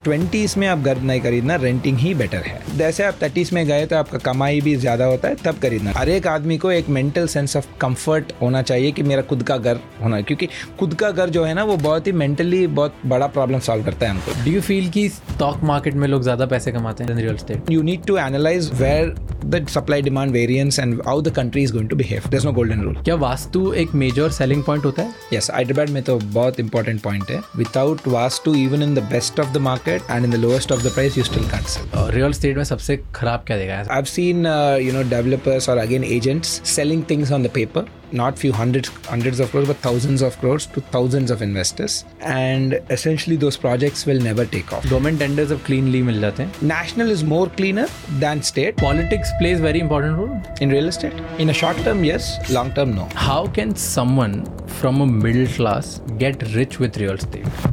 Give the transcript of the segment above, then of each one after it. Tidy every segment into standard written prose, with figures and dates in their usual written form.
20s में आप घर नहीं खरीदना, रेंटिंग ही बेटर है। जैसे आप 30s में गए तो आपका कमाई भी ज्यादा होता है, तब खरीदना। हर एक आदमी को एक मेंटल सेंस ऑफ कंफर्ट होना चाहिए कि मेरा खुद का घर होना है, क्योंकि खुद का घर जो है ना वो बहुत ही मेंटली बहुत बड़ा प्रॉब्लम सॉल्व करता है हमको। डू यू फील कि स्टॉक मार्केट में लोग ज्यादा पैसे कमाते हैं in real estate? You need to analyze where the supply demand variance and how the country is going to behave. There's no golden rule. क्या वास्तु एक मेजर सेलिंग पॉइंट होता है? Yes, Hyderabad में तो बहुत important point है. Without vastu, even in the best of the market and in the lowest of the price, you still can't sell. Real estate में सबसे खराब क्या देखा है? I've seen developers or again agents selling things on the paper. Not few hundreds of crores, but thousands of crores to thousands of investors, and essentially those projects will never take off. Government tenders अब cleanly मिल जाते हैं. National is more cleaner than state. Politics plays very important role in real estate. In a short term, yes. Long term, no. How can someone from a middle class get rich with real estate?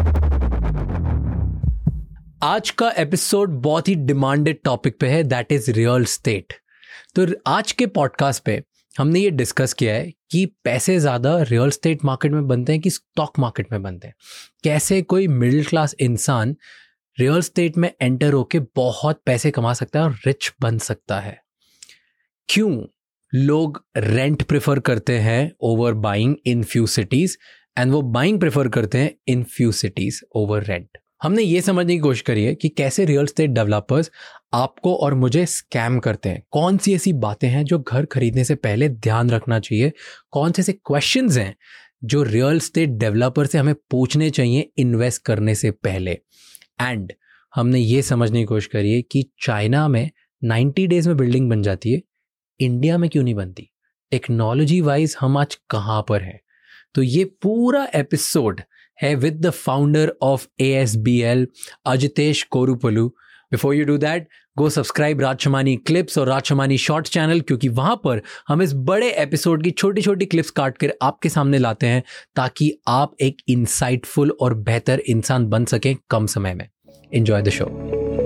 आज का episode बहुत ही demanded topic पे है, that is real estate. तो आज के podcast पे हमने ये डिस्कस किया है कि पैसे ज़्यादा रियल एस्टेट मार्केट में बनते हैं कि स्टॉक मार्केट में बनते हैं. कैसे कोई मिडिल क्लास इंसान रियल एस्टेट में एंटर होके बहुत पैसे कमा सकता है और रिच बन सकता है. क्यों लोग रेंट प्रेफर करते हैं over buying in few cities and वो बाइंग प्रेफर करते हैं in few cities over rent. हमने ये समझने की कोशिश करी है कि कैसे रियल एस्टेट डेवलपर्स आपको और मुझे स्कैम करते हैं. कौन सी ऐसी बातें हैं जो घर खरीदने से पहले ध्यान रखना चाहिए, कौन से ऐसे क्वेश्चंस हैं जो रियल एस्टेट डेवलपर से हमें पूछने चाहिए इन्वेस्ट करने से पहले. एंड हमने ये समझने की कोशिश करी है कि चाइना में 90 डेज में बिल्डिंग बन जाती है, इंडिया में क्यों नहीं बनती. टेक्नोलॉजी वाइज हम आज कहाँ पर हैं. तो ये पूरा एपिसोड है with the founder of ASBL, Ajitesh Korupallu. Before you do that, go subscribe Raj Shamani clips और राजशमानी शॉर्ट चैनल, क्योंकि वहां पर हम इस बड़े एपिसोड की छोटी छोटी क्लिप्स काट कर आपके सामने लाते हैं ताकि आप एक इंसाइटफुल और बेहतर इंसान बन सकें कम समय में. Enjoy the show.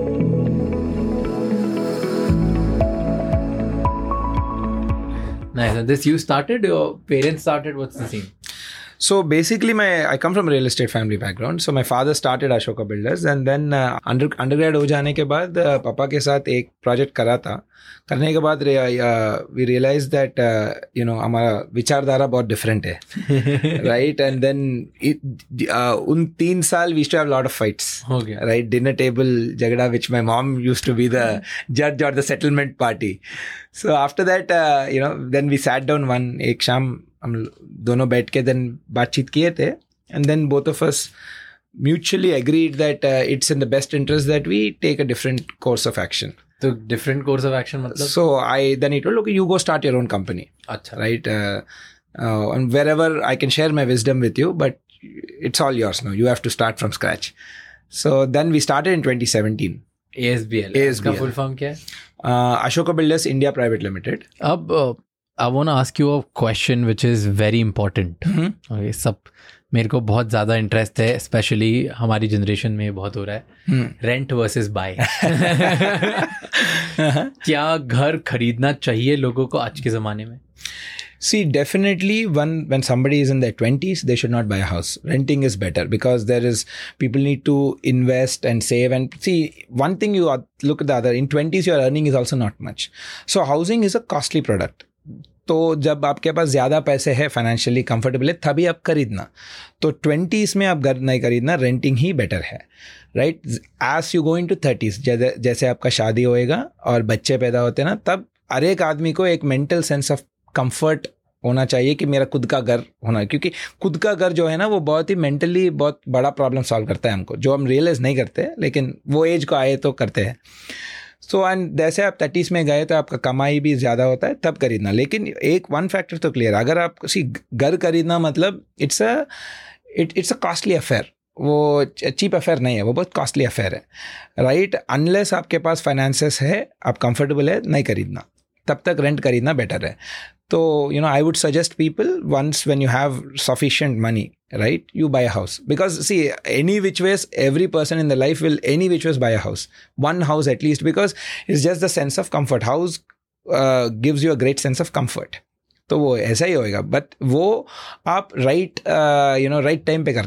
Nice. This you started, your parents started, what's the scene? So basically, I come from a real estate family background. So my father started Ashoka Builders, and then undergrad हो जाने के बाद पापा के साथ एक project करा था. करने के बाद we realized that हमारा विचारधारा बहुत डिफरेंट है, right? And then उन 3 साल we used to have a lot of fights. हो गया. Right? Dinner table झगड़ा, which my mom used to be the judge or the settlement party. So after that, then we sat down एक शाम हम दोनों बैठ के then बातचीत किए थे, and then both of us mutually agreed that it's in the best interest that we take a different course of action. तो different course of action मतलब? So then he told, okay, you go start your own company. अच्छा. Right? And wherever I can share my wisdom with you, but it's all yours now. You have to start from scratch. So then we started in 2017. ASBL. इसका full form क्या है? Ashoka Builders India Private Limited. अब I want to ask you a question which is very important. Okay, सब मेरे को बहुत ज़्यादा interest है, स्पेशली हमारी जनरेशन में बहुत हो रहा है, रेंट वर्सेस बाय. क्या घर खरीदना चाहिए लोगों को आज के ज़माने में? See, definitely when somebody is in their 20s, they should not buy a house. Renting is better because people need to invest and save. And see, one thing you look at the other, in 20s your earning is also not much. So housing is a costly product. तो जब आपके पास ज़्यादा पैसे है, financially comfortable है, तभी आप खरीदना. तो 20s में आप घर नहीं खरीदना, रेंटिंग ही बेटर है, right? As you go into 30s, जैसे आपका शादी होएगा और बच्चे पैदा होते हैं ना, तब हर एक आदमी को एक मेंटल सेंस ऑफ कंफर्ट होना चाहिए कि मेरा खुद का घर होना है, क्योंकि खुद का घर जो है ना वो बहुत ही मेंटली बहुत बड़ा प्रॉब्लम सॉल्व करता है हमको, जो हम रियलाइज नहीं करते, लेकिन वो एज को आए तो करते हैं. सो एंड जैसे आप 30s में गए तो आपका कमाई भी ज़्यादा होता है, तब खरीदना. लेकिन एक वन फैक्टर तो क्लियर, अगर आप घर खरीदना मतलब इट्स अ कॉस्टली अफेयर. वो चीप अफेयर नहीं है, वो बहुत कॉस्टली अफेयर है, राइट? अनलेस आपके पास फाइनेंसेस है, आप कंफर्टेबल है, नहीं खरीदना. तब तक रेंट खरीदना बेटर है. तो I would suggest people, once when you have sufficient money, right, you buy a house. Because see, any which ways, every person in the life will any which ways buy a house. One house at least, because it's just the sense of comfort. House gives you a great sense of comfort. तो वो ऐसा ही होएगा. But वो आप right time पे करना है.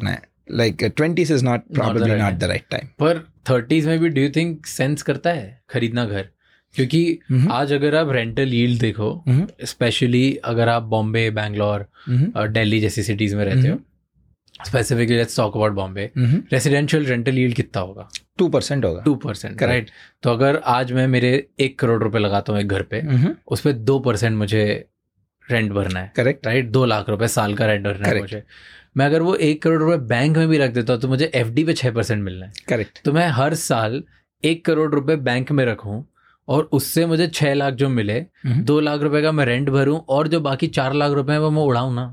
like 20s is not probably not the right time. पर 30s में भी डू यू थिंक सेंस करता है खरीदना घर? क्योंकि आज अगर आप रेंटल यील्ड देखो, स्पेशली अगर आप बॉम्बे, बैंगलोर और दिल्ली जैसी सिटीज में रहते हो, specifically let's talk about Bombay, residential rental yield कितना होगा? 2% होगा. 2%, राइट. तो अगर आज मैं मेरे 1 करोड़ रुपए लगाता हूँ एक घर पे, उस पर 2% मुझे रेंट भरना है. Correct, right. 2 लाख रुपए साल का रेंट भरना है मुझे. मैं अगर वो 1 करोड़ रुपए बैंक में भी रख देता हूँ तो मुझे FD पे 6% मिलना है. करेक्ट. तो मैं हर साल 1 करोड़ रुपए बैंक में रखूँ और उससे मुझे 6 लाख जो मिले, 2 लाख रुपए का मैं रेंट भरूं और जो बाकी 4 लाख रुपए हैं वो मैं उड़ाऊं ना.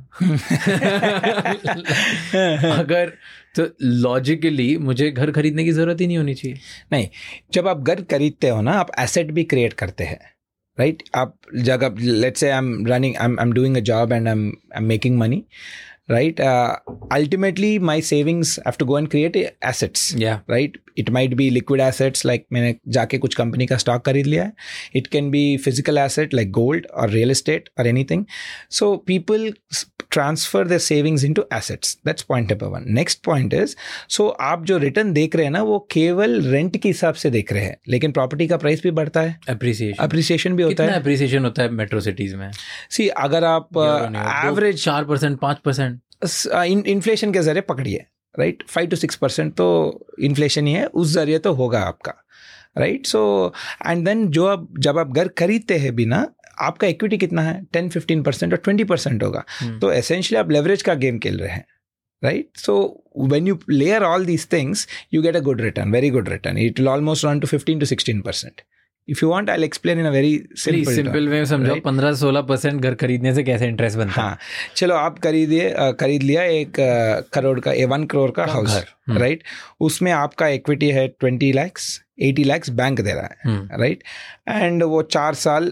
अगर तो लॉजिकली मुझे घर खरीदने की जरूरत ही नहीं होनी चाहिए. नहीं, जब आप घर खरीदते हो ना, आप एसेट भी क्रिएट करते हैं, राइट. आप जगह, let's say I am doing a job and I am making money, right. Ultimately my savings have to go and create assets. Yeah, right. It might be liquid assets like मैंने जाके कुछ company का stock खरीद लिया है. It can be physical asset like gold or real estate or anything. So people transfer their savings into assets. That's point number 1. Next point is, so आप जो return देख रहे हैं ना, वो केवल रेंट के हिसाब से देख रहे हैं, लेकिन प्रॉपर्टी का प्राइस भी बढ़ता है, अप्रिसिएशन भी होता है. कितना अप्रिसिएशन होता है मेट्रो सिटीज में? सी अगर आप एवरेज 4% 5% इन्फ्लेशन के जरिए पकड़िए, राइट. 5 to 6% तो इन्फ्लेशन ही है, उस जरिए तो होगा आपका, राइट. सो एंड देन जब आप घर खरीदते हैं बिना, आपका इक्विटी कितना है? 10-15% और 20% होगा. तो एसेंशियली आप लेवरेज का गेम खेल रहे हैं, right? So when you layer all these things, you get a good return, very good return. It will almost run to 15 to 16%. If you want, I'll explain in a very simple way. समझो 15-16% घर खरीदने से कैसे interest बनता है. हाँ, चलो आप खरीद लिया 1 करोड़ का 1 करोड़ का हाउस, राइट. उसमें आपका इक्विटी है 20 lakhs, 80 lakhs बैंक दे रहा है, राइट. एंड वो 4 साल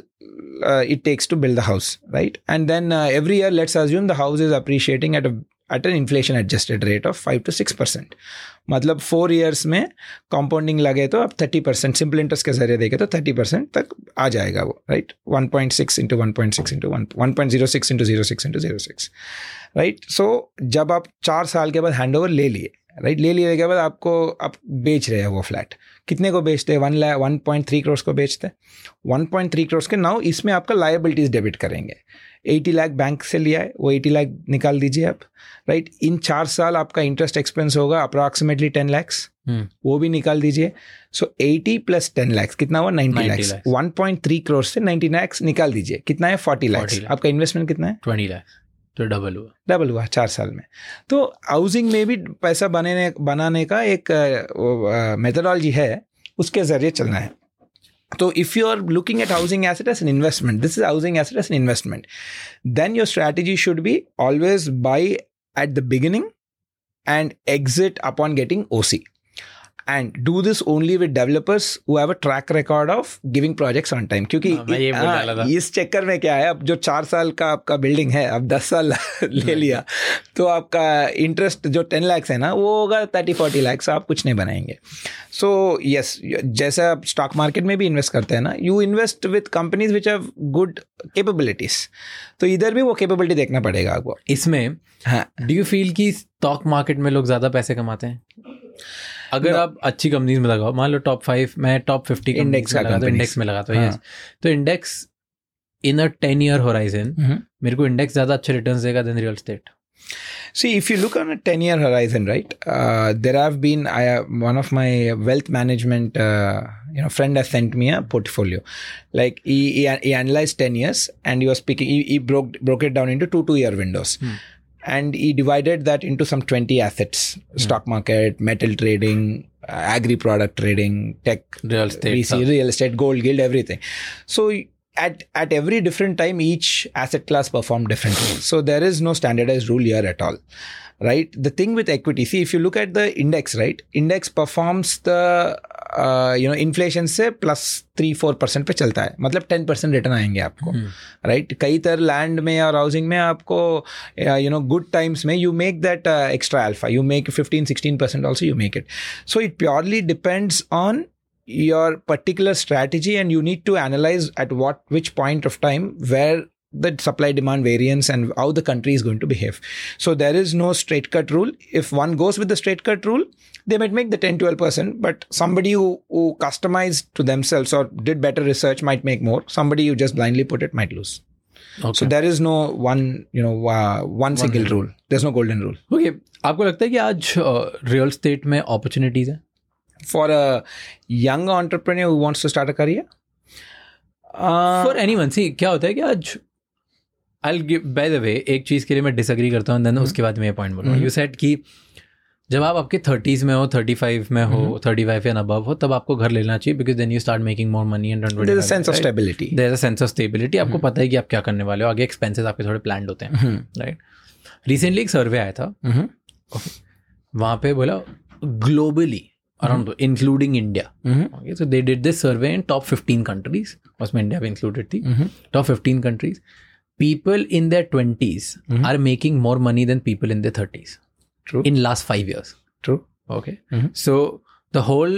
it takes to build the house, right? And then every year, let's assume the house is appreciating at an inflation adjusted rate of 5 to 6%. मतलब 4 years में compounding लगे तो आप 30%, simple interest के जरिए देखे तो 30% तक आ जाएगा वो, right. 1.6 into 1.6 into 1.06 into 0.6 into 0.6, right. So जब आप 4 साल के बाद हैंड ओवर ले लिए, राइट, ले लिए के बाद आप बेच रहे हैं वो फ्लैट. कितने को बेचते हैं? 1.3 करोड़ को बेचते हैं. 1.3 करोड़ के नाउ इसमें आपका लायबिलिटीज डेबिट करेंगे. 80 लाख बैंक से लिया है, वो 80 लाख निकाल दीजिए आप, राइट. इन 4 साल आपका इंटरेस्ट एक्सपेंस होगा अप्रॉक्सीमेटली 10 lakhs, वो भी निकाल दीजिए. सो 80 + 10 lakhs कितना हुआ? 90 lakhs. 1.3 करोड़ से 90 lakhs निकाल दीजिए, कितना है? 40 lakhs. आपका इन्वेस्टमेंट कितना है? 20 lakhs. तो डबल हुआ 4 साल में. तो हाउसिंग में भी पैसा बनाने का एक मेथोडोलॉजी है, उसके जरिए चलना है. तो if you are looking at housing asset as an investment, this is housing asset as an investment, then your strategy should be always buy at the beginning and exit upon getting OC. And do this only with developers who have a track record of giving projects on time. क्योंकि इस चक्कर में क्या है, अब जो 4 साल का आपका बिल्डिंग है, अब 10 साल ले लिया तो आपका इंटरेस्ट जो 10 lakhs है ना, वो होगा 30-40 lakhs, आप कुछ नहीं बनाएंगे. सो यस, जैसे आप स्टॉक मार्केट में भी इन्वेस्ट करते हैं ना, you invest with companies which have good capabilities. तो इधर भी वो कैपेबिलिटी देखना पड़ेगा आपको इसमें. हाँ, डू यू फील कि स्टॉक मार्केट में लोग ज़्यादा पैसे कमाते हैं? अगर आप अच्छी कंपनीज में लगाओ, मान लो टॉप 5, मैं टॉप 50 इंडेक्स में लगाता हूँ. तो इंडेक्स इन अ 10-year horizon मेरे को इंडेक्स ज़्यादा अच्छे रिटर्न्स देगा then real estate. See, if you look on a 10-year horizon, right, there have been, one of my wealth management, friend has sent me a portfolio. Like he analyzed 10 years and he was picking, he broke it down into 2-year windows. And he divided that into some 20 assets, stock market, metal trading, agri-product trading, tech, real estate, gold, gilt, everything. So at every different time, each asset class performed differently. So there is no standardized rule here at all, right? The thing with equity, see, if you look at the index, right, index performs the inflation से +3-4% पे चलता है, मतलब 10% return आएंगे आपको, right. कई तरह land में और हाउसिंग में आपको गुड टाइम्स में you make that extra alpha, you make 15-16% also you make it. So it purely depends on your particular strategy and you need to analyze at which point of time where the supply demand variance and how the country is going to behave. So there is no straight cut rule. If one goes with the straight cut rule, they might make the 10-12%, but somebody who customized to themselves or did better research might make more. Somebody who just blindly put it might lose. Okay. So there is no one single rule. There's no golden rule. Okay, आपको लगता है कि आज real estate में opportunities हैं? For a young entrepreneur who wants to start a career? For anyone. See, क्या होता है कि आज I'll give, by the way, एक चीज़ के लिए मैं disagree करता हूँ, then उसके बाद मैं ये point बोलूँगा. You said कि जब आप आपके 30s में हो, 35 में हो, 35 and above हो, तब आपको घर लेना चाहिए because then you start making more money and don't. There's a sense of stability. There's a sense of stability. आपको पता है कि आप क्या करने वाले हो, आगे expenses आपके थोड़े planned होते हैं, right? Recently एक survey आया था, वहाँ पे बोला globally around including India. Okay, so they did this survey in top 15 countries. उसमें India भी included थी. Top 15 countries. People in their 20s are making more money than people in their 30s. True. In last 5 years. True. Okay. So the whole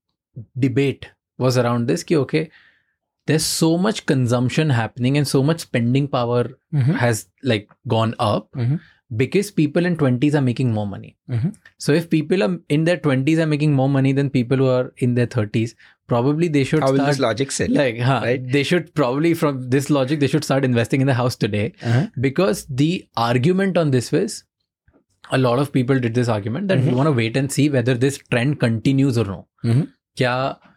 debate was around this ki okay, there's so much consumption happening and so much spending power has like gone up because people in 20s are making more money. So if people are in their 20s are making more money than people who are in their 30s, probably they should How will this logic sit? Like, right? They should probably, from this logic, they should start investing in the house today because the argument on this was, a lot of people did this argument that we want to wait and see whether this trend continues or no. क्या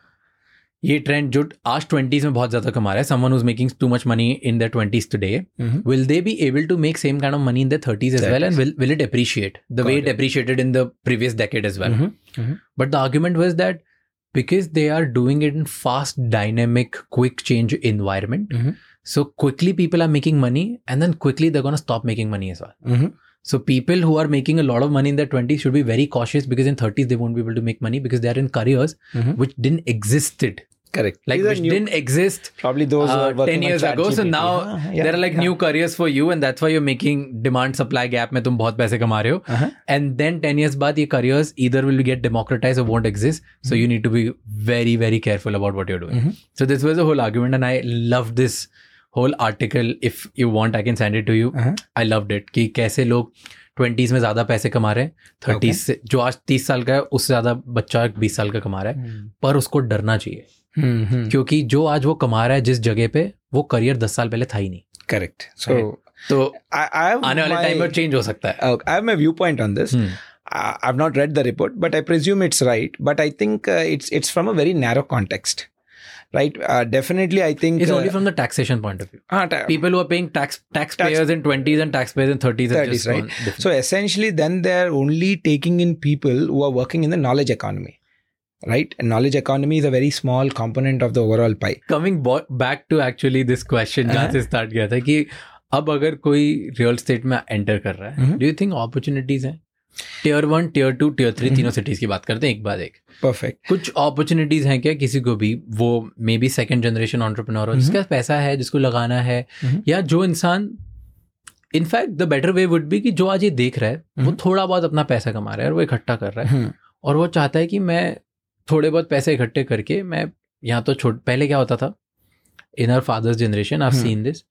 ये trend जो आज 20s में बहुत ज़्यादा कमा रहा है, someone who's making too much money in their 20s today, will they be able to make same kind of money in their 30s as well, and will it appreciate the way it appreciated in the previous decade as well? But the argument was that because they are doing it in fast, dynamic, quick change environment, so quickly people are making money and then quickly they're going to stop making money as well. So people who are making a lot of money in their 20s should be very cautious because in 30s they won't be able to make money because they are in careers which didn't existed. Correct. Like which didn't exist probably those 10 years ago. So now there are like new careers for you and that's why you're making demand supply gap में तुम बहुत पैसे कमा रहे हो. And then 10 years बाद ये careers either will get democratized or won't exist. So you need to be very, very careful about what you're doing. So this was a whole argument and I loved this whole article. If you want, I can send it to you. I loved it कि कैसे लोग 20s में ज़्यादा पैसे कमा रहे हैं, 30s से जो आज 30 साल का है उससे ज़्यादा बच्चा 20 साल का कमा रहा है, पर उसको डरना चाहिए क्योंकि जो आज वो कमा रहा है जिस जगह पे, वो करियर 10 साल पहले था ही नहीं. करेक्ट. तो आने वाले टाइम में चेंज हो सकता है. I have my viewpoint on this. I've not read the report, but I presume it's right. But I think it's from a very narrow context. Right, definitely. I think it's only from the taxation point of view. People who are paying taxpayers in 20s and taxpayers in 30s, right? So essentially, then they're only taking in people who are working in the knowledge economy, right? And knowledge economy is a very small component of the overall pie. Coming back to actually this question, जहाँ से start किया था कि अब अगर कोई real estate में enter कर रहा है, do you think opportunities हैं? Tier 1, Tier 2, Tier 3 तीनों cities की बात करते हैं एक बाद एक. Perfect. कुछ opportunities हैं क्या किसी को भी, वो may be second generation entrepreneur हो जिसका पैसा है, जिसको लगाना है, या जो इंसान in fact the better way would be कि जो आज ये देख रहा है वो थोड़ा बहुत अपना पैसा कमा रहा है और वो इकट्ठा कर रहा है और वो चाहता है कि मैं थोड़े बहुत पैसे इकट्ठे करके मैं यहाँ तो पहले क्या होता था in our fathers generation, I have seen this,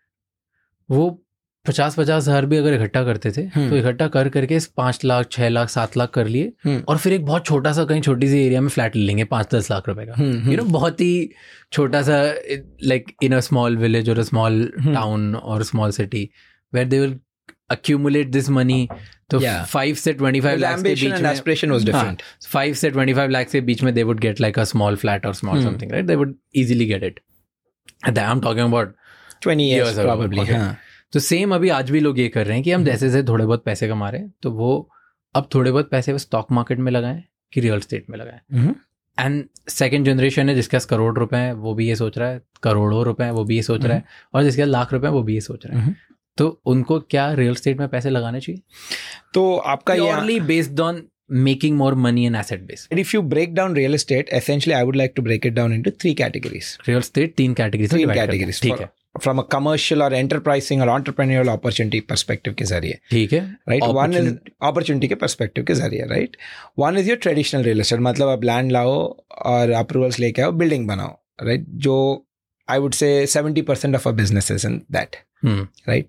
वो 50,000 हज़ार भी अगर इकट्ठा करते थे तो इकट्ठा कर करके 5 लाख 6 लाख 7 लाख कर लिए और फिर एक बहुत छोटा सा कहीं छोटी सी एरिया में फ्लैट ले लेंगे 5-10 लाख रुपए का, यू नो, बहुत ही छोटा सा, like in a small village और अ स्मॉल टाउन और small city where they will accumulate this money. तो 5 से 25 lakhs के बीच में aspiration was different. 5 से 25 lakhs के बीच में they would get like a small flat or small something, right? They would easily get it. And I'm talking about 20 years probably. Okay. तो same अभी आज भी लोग ये कर रहे हैं कि हम जैसे से थोड़े बहुत पैसे कमा रहे हैं तो वो अब थोड़े बहुत पैसे वो स्टॉक मार्केट में लगाएं कि रियल स्टेट में लगाएं. एंड सेकंड जनरेशन है जिसके पास करोड़ रुपए हैं वो भी ये सोच रहा है, करोड़ों रुपए हैं वो भी ये सोच रहा है, और जिसके पास लाख रुपए हैं वो भी ये सोच रहा है. तो उनको क्या रियल स्टेट में पैसे लगाने चाहिए? तो आपका ये based on making more money and asset base. And if you break down real estate, essentially I would like to break it down into 3 categories. Real estate 3 categories. 3 categories. ठीक है. From a commercial or enterprising or entrepreneurial opportunity perspective के जरिए. ठीक है. Right. One is opportunity के perspective के जरिए. Right. One is your traditional real estate. मतलब आप land लाओ और approvals लेके आओ, building बनाओ. Right. जो I would say 70% of our business is in that. right?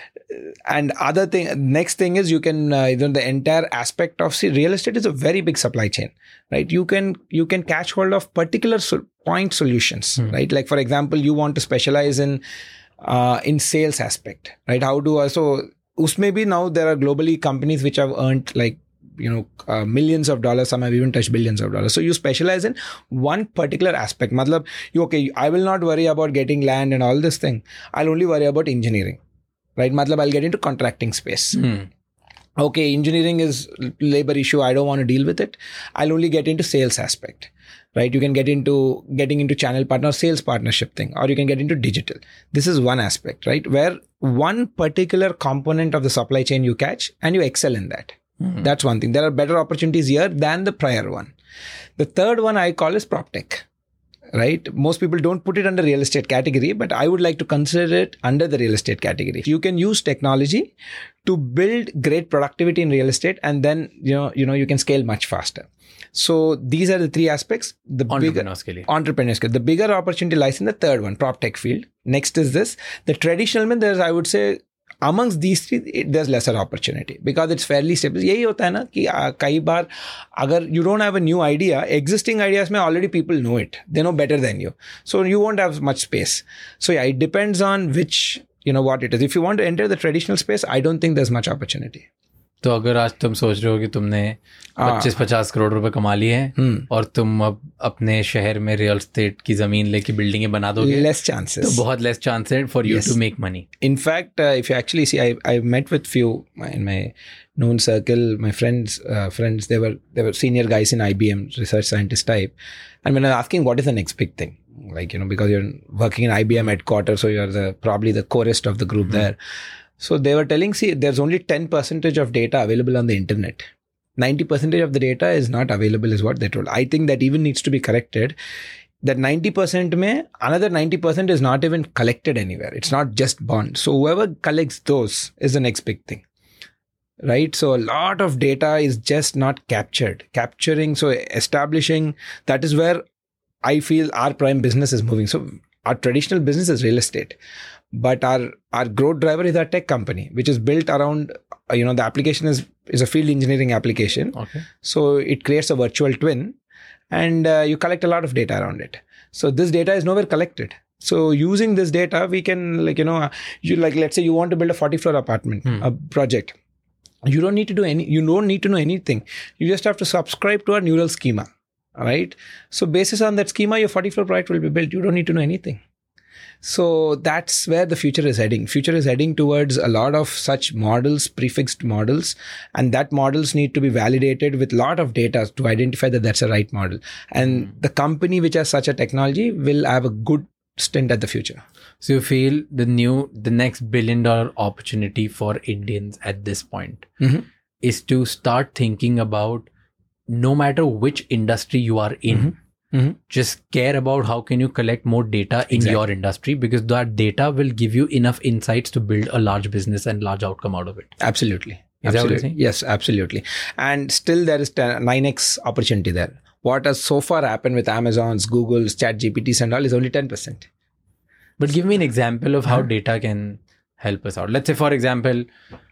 And next thing is you can the entire aspect of real estate is a very big supply chain, right? You can catch hold of particular point solutions, right? Like for example, you want to specialize in sales aspect, right? So usme bhi now there are globally companies which have earned like millions of dollars, some have even touched billions of dollars. So you specialize in one particular aspect. Matlab, I will not worry about getting land and all this thing. I'll only worry about engineering, right? Matlab, I'll get into contracting space. Okay, engineering is labor issue. I don't want to deal with it. I'll only get into sales aspect, right? You can get into getting into channel partner, sales partnership thing, or you can get into digital. This is one aspect, right? Where one particular component of the supply chain you catch and you excel in that. That's one thing. There are better opportunities here than the prior one. The third one I call is PropTech, right? Most people don't put it under real estate category, but I would like to consider it under the real estate category. You can use technology to build great productivity in real estate, and then you can scale much faster. So these are the three aspects. Entrepreneurs. The bigger opportunity lies in the third one, PropTech field. Next is this. The traditional there's, I would say, amongst these three, there's lesser opportunity because it's fairly stable. यही होता है ना कि कई बार अगर you don't have a new idea, existing ideas में already people know it. They know better than you. So you won't have much space. So yeah, it depends on which, what it is. If you want to enter the traditional space, I don't think there's much opportunity. तो अगर आज तुम सोच रहे हो कि तुमने 25-50 करोड़ रुपए कमा लिए हैं और तुम अब अपने शहर में रियल एस्टेट की जमीन लेके बिल्डिंगें बना दोगे, लेस चांसेस, तो बहुत लेस चांस है for you to make money. In fact if you actually see, I met with few in my known circle, my friends, they were senior guys in IBM, research scientist type, and when I was asking what is the next big thing, like because you're working in IBM headquarters, so you're probably the corest of the group there. So they were telling, see, there's only 10% of data available on the internet. 90% of the data is not available is what they told. I think that even needs to be corrected. That 90% mein, another 90% is not even collected anywhere. It's not just bonds. So whoever collects those is the next big thing. Right? So a lot of data is just not capturing. So establishing, that is where I feel our prime business is moving. So our traditional business is real estate. But our growth driver is our tech company, which is built around, the application is a field engineering application. Okay. So it creates a virtual twin and you collect a lot of data around it. So this data is nowhere collected. So using this data, we can let's say you want to build a 40-floor apartment, a project. You don't need to know anything. You just have to subscribe to our neural schema. All right. So basis on that schema, your 40-floor project will be built. You don't need to know anything. So that's where the future is heading. Future is heading towards a lot of such models, prefixed models, and that models need to be validated with a lot of data to identify that that's a right model. And the company which has such a technology will have a good stint at the future. So you feel the next $1 billion opportunity for Indians at this point is to start thinking about, no matter which industry you are in, just care about how can you collect more data in your industry, because that data will give you enough insights to build a large business and large outcome out of it. Absolutely. Is that what you're saying? Yes, absolutely. And still there is 9x opportunity there. What has so far happened with Amazon's, Google's, ChatGPTs and all is only 10%. But give me an example of how data can help us out. Let's say, for example,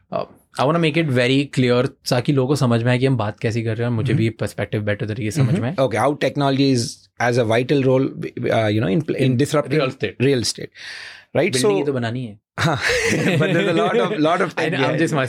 I want to make it very clear ताकि लोगों को समझ में आए कि हम बात कैसी कर रहे हैं और मुझे भी पर्सपेक्टिव बेटर तरीके से समझ में आए. Okay, how technology is as a vital role, in disrupting real estate. Right? Building ही तो बनानी है. But there's a lot of tech.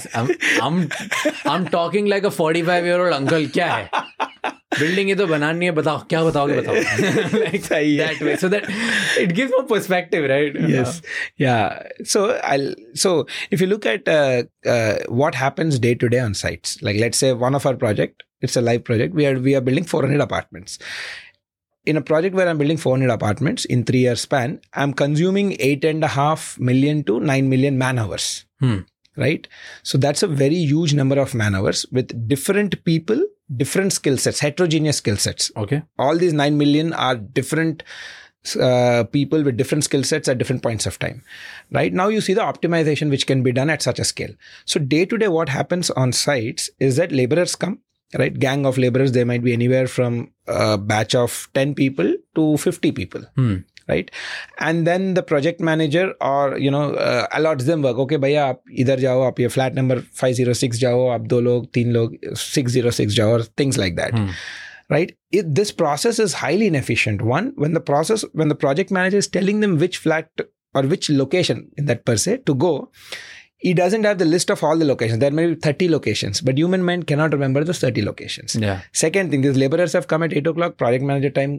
I'm talking like a 45-year-old uncle. क्या है? Building ही तो बनानी है. बताओ क्या बताओगे बताओ. Like that way, so that it gives more perspective, right? Yes. Yeah. So if you look at what happens day to day on sites, like let's say one of our project, it's a live project. We are building 400 apartments. In a project where I'm building 400 apartments in 3-year span, I'm consuming 8.5 million to 9 million man hours. Right? So that's a very huge number of man hours with different people, different skill sets, heterogeneous skill sets. Okay. All these 9 million are different people with different skill sets at different points of time. Right? Now you see the optimization which can be done at such a scale. So day to day, what happens on sites is that laborers come. Right, gang of laborers, they might be anywhere from a batch of 10 people to 50 people. right? And then the project manager or allots them work. Okay भैया आप इधर जाओ, आप ये flat number 506 जाओ, आप 2 लोग 3 लोग 606 जाओ, or things like that. Right? This process is highly inefficient. One, when the project manager is telling them which flat or which location in that per se to go, he doesn't have the list of all the locations. There may be 30 locations, but human mind cannot remember those 30 locations. Yeah. Second thing, these laborers have come at 8 o'clock, project manager time,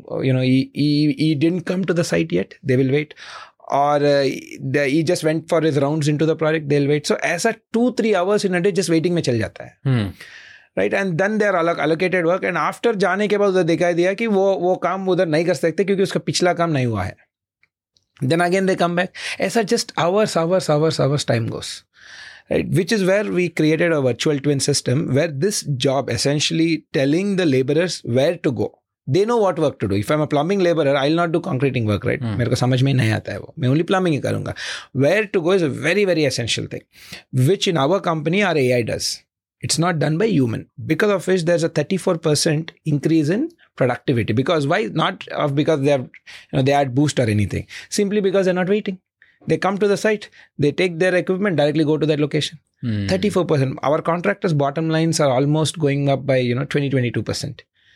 he didn't come to the site yet. They will wait. Or he just went for his rounds into the project, they'll wait. So ऐसा 2-3 hours in a day just waiting में चल जाता है. Right? And then they are allocated work. And after जाने के बाद उधर दिखाई दिया कि वो काम उधर नहीं कर सकते क्योंकि उसका पिछला काम नहीं हुआ है. Then again they come back. ऐसा just hours time goes. Right? Which is where we created a virtual twin system where this job essentially telling the laborers where to go. They know what work to do. If I'm a plumbing laborer, I'll not do concreting work, right? मेरे को समझ में नहीं आता है वो. मैं only plumbing ही करूँगा. Where to go is a very, very essential thing, which in our company our AI does. It's not done by human, because of which there's a 34% increase in productivity. Because why? Not because they have, they add boost or anything. Simply because they're not waiting. They come to the site, they take their equipment, directly go to that location. 34%. Our contractors' bottom lines are almost going up by 20-22%.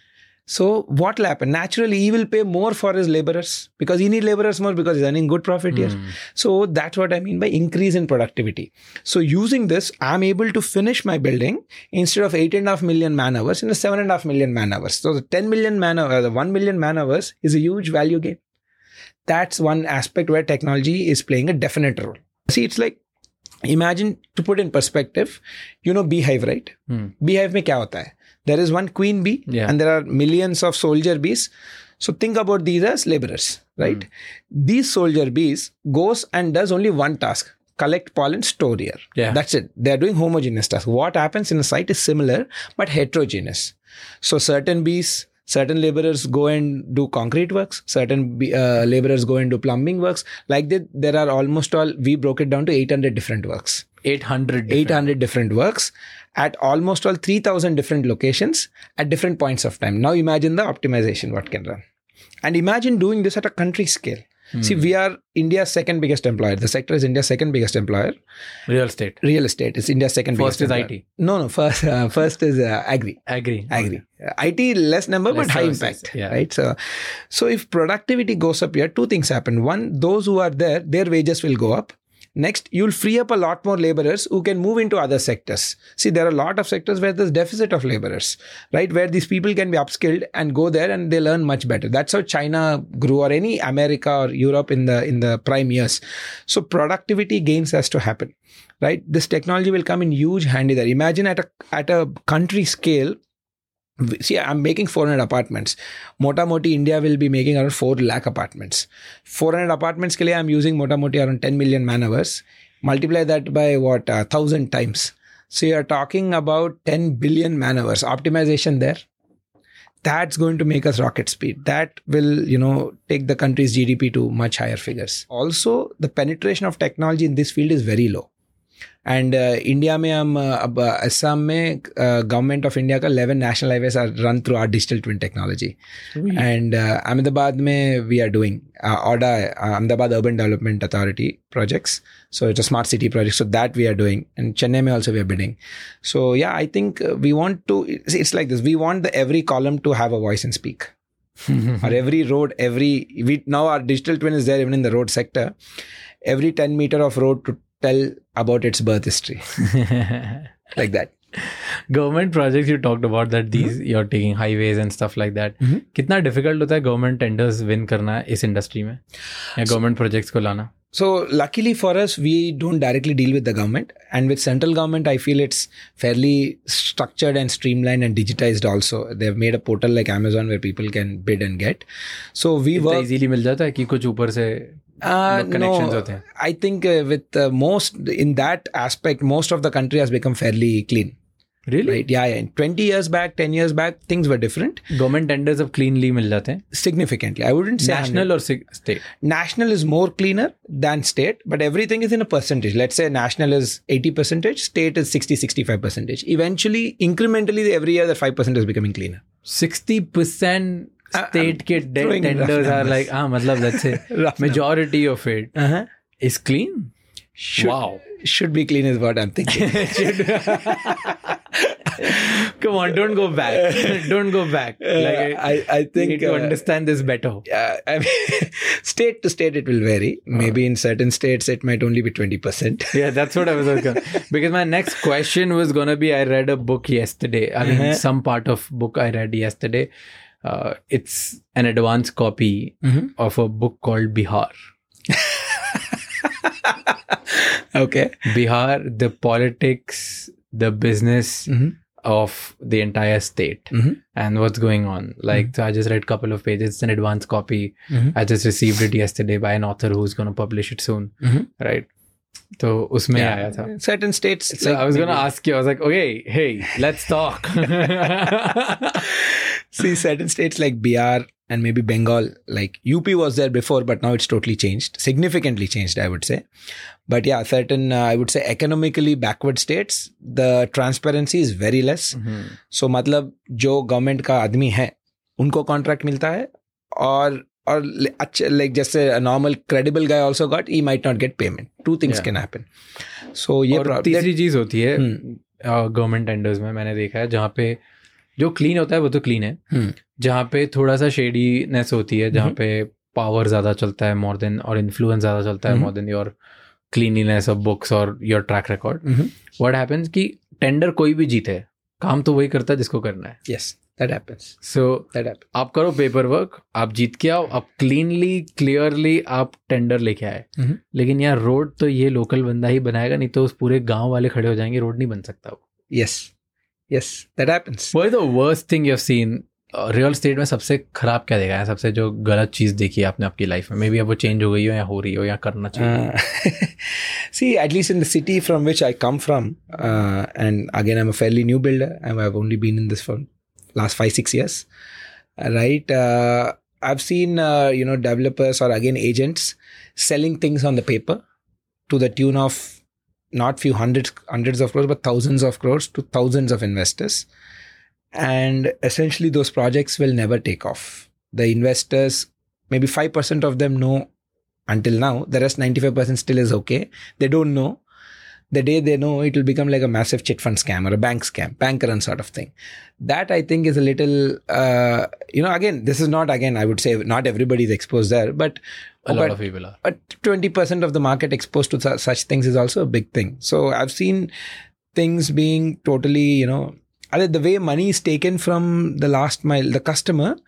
So what will happen? Naturally, he will pay more for his laborers because he needs laborers more because he's earning good profit here. So that's what I mean by increase in productivity. So using this, I'm able to finish my building instead of 8.5 million man hours in 7.5 million man hours. So the 10 million man hours, the 1 million man hours is a huge value gain. That's one aspect where technology is playing a definite role. See, it's like, imagine, to put in perspective, beehive, right? Beehive mein kya hota hai? There is one queen bee and there are millions of soldier bees. So think about these as laborers, right? These soldier bees goes and does only one task: collect pollen, store here. Yeah. That's it. They're doing homogeneous tasks. What happens in a site is similar but heterogeneous. So certain laborers go and do concrete works. Certain laborers go and do plumbing works. Like that, there are we broke it down to 800 different works. 800 different works at almost all 3,000 different locations at different points of time. Now imagine the optimization what can run. And imagine doing this at a country scale. See, we are India's second biggest employer. The sector is India's second biggest employer. Real estate is India's second biggest employer. First is IT. No. First is agri. Agri. IT less number but high impact. Yeah. Right. So if productivity goes up here, two things happen. One, those who are there, their wages will go up. Next, you'll free up a lot more laborers who can move into other sectors. See, there are a lot of sectors where there's deficit of laborers, right? Where these people can be upskilled and go there and they learn much better. That's how China grew, or any America or Europe in the prime years. So productivity gains has to happen, right? This technology will come in huge handy there. Imagine at a country scale. See, I'm making 400 apartments. Mota Moti India will be making around 4 lakh apartments. 400 apartments ke liye I'm using Mota Moti around 10 million man hours. Multiply that by 1,000 times. So you're talking about 10 billion man hours. Optimization there. That's going to make us rocket speed. That will, take the country's GDP to much higher figures. Also, the penetration of technology in this field is very low. And India में हम अब असम में government of India का 11 national highways are run through our digital twin technology. And Ahmedabad में we are doing ODA, Ahmedabad Urban Development Authority projects. So it's a smart city project. So that we are doing. And Chennai में also we are bidding. So yeah, I think we want to, it's like this. We want every column to have a voice and speak. Or every road, now our digital twin is there even in the road sector. Every 10 meter of road to tell about its birth history. Like that. Government projects, you talked about that these you're taking highways and stuff like that. कितना difficult होता है government tenders win करना इस industry में या government projects को लाना? So luckily for us, we don't directly deal with the government, and with central government, I feel it's fairly structured and streamlined and digitized also. They've made a portal like Amazon where people can bid and get. So we work easily मिल जाता है कि कुछ ऊपर से connections होते हैं. I think with most in that aspect, most of the country has become fairly clean. Really? Right. Yeah. 20 years back, 10 years back, things were different. Government tenders अब cleanly मिल जाते हैं? Significantly. I wouldn't say national or state. National is more cleaner than state, but everything is in a percentage. Let's say national is 80%, state is 60-65%. Eventually, incrementally, every year, the 5% is becoming cleaner. 60% state के tenders are like मतलब let's say majority of it is clean. Should be clean is what I'm thinking. Come on, don't go back. Like, I think you need to understand this better. I mean, state to state it will vary. Maybe in certain states it might only be 20%. Yeah, that's what I was going to. Because my next question was going to be, I read a book yesterday. I mean, some part of book I read yesterday. It's an advance copy of a book called Bihar. Okay. Bihar, the politics, the business of the entire state and what's going on. Like, so I just read a couple of pages. It's an advance copy. I just received it yesterday by an author who's going to publish it soon. Right? So, usme aaya tha. Certain states. So like, I was going to ask you, I was like, okay, hey, let's talk. See, certain states like Bihar and maybe Bengal, like UP was there before, but now it's totally changed. Significantly changed, I would say. But yeah, certain, I would say economically backward states, the transparency is very less. So मतलब जो government का आदमी है, उनको contract मिलता है और like just a normal credible guy also got, he might not get payment. Two things can happen. So ये और तीसरी चीज होती है गवर्नमेंट टेंडर्स में मैंने देखा है जहाँ पे जो क्लीन होता है वो तो क्लीन है, जहाँ पे थोड़ा सा शेडीनेस होती है, जहाँ पे पावर ज्यादा चलता है मोर देन और इन्फ्लुएंस ज्यादा चलता है more than your cleanliness of books और your track record. What happens कि टेंडर कोई भी जीते, काम तो वही करता है जिसको करना है. Yes, that happens. So that happens. आप करो पेपर वर्क, आप जीत के आओ, आप क्लीनली क्लियरली आप टेंडर लेके आए. लेकिन यार रोड तो ये लोकल बंदा ही बनाएगा, नहीं तो उस पूरे गांव वाले खड़े हो जाएंगे, रोड नहीं बन सकता वो. Yes, that happens. What is the worst thing you've seen? Real estate में सबसे खराब क्या देखा है, सबसे जो गलत चीज देखी है आपने आपकी लाइफ में? मे बी अब वो चेंज हो गई हो या हो रही हो या करना चाहिए. See, at least in the city from which I come from, and again I'm a fairly new builder, and I've only been in this for last 5-6 years, right? I've seen developers or again agents selling things on the paper to the tune of not few hundreds of crores, but thousands of crores to thousands of investors. And essentially those projects will never take off. The investors, maybe 5% of them know until now. The rest 95% still is okay. They don't know. The day they know, it will become like a massive chit fund scam or a bank scam, bank run sort of thing. That I think is a little, again, this is not, again, I would say not everybody is exposed there, but a lot of people are. But 20% of the market exposed to such things is also a big thing. So I've seen things being totally, the way money is taken from the last mile, the customer,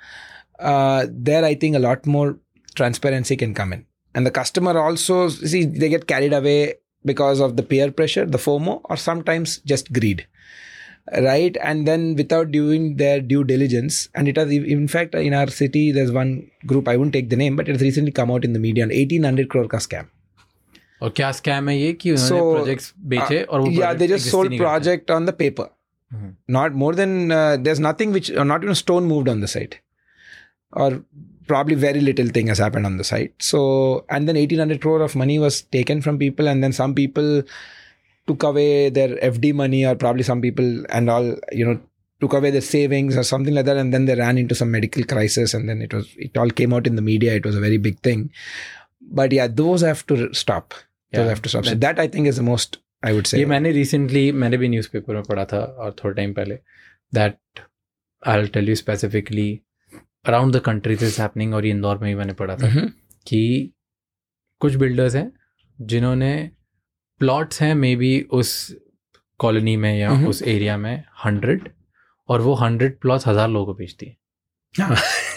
there I think a lot more transparency can come in. And the customer also, see, they get carried away because of the peer pressure, the FOMO, or sometimes just greed, right? And then without doing their due diligence, and it has, in fact, in our city, there's one group, I won't take the name, but it has recently come out in the media, an 1800 crore ka scam. और क्या scam है ये कि उन्होंने projects बेचे और वो they just sold project on the paper. Not more than, there's nothing which, not even a stone moved on the site. Or probably very little thing has happened on the site. So, and then 1800 crore of money was taken from people, and then some people took away their FD money, or probably some people and all, took away their savings or something like that, and then they ran into some medical crisis, and then it all came out in the media. It was a very big thing. But yeah, those have to stop. Those have to stop. So that I think is the most, I would say. ये मैंने भी newspaper में पढ़ा था और थोड़ा time पहले, that I'll tell you specifically around the country this is happening, और ये इंदौर में भी मैंने पढ़ा था कि कुछ बिल्डर्स हैं जिन्होंने प्लॉट्स हैं मे बी उस कॉलोनी में या उस एरिया में 100, और वो 100 प्लॉट्स 1000 लोगों को बेचती है.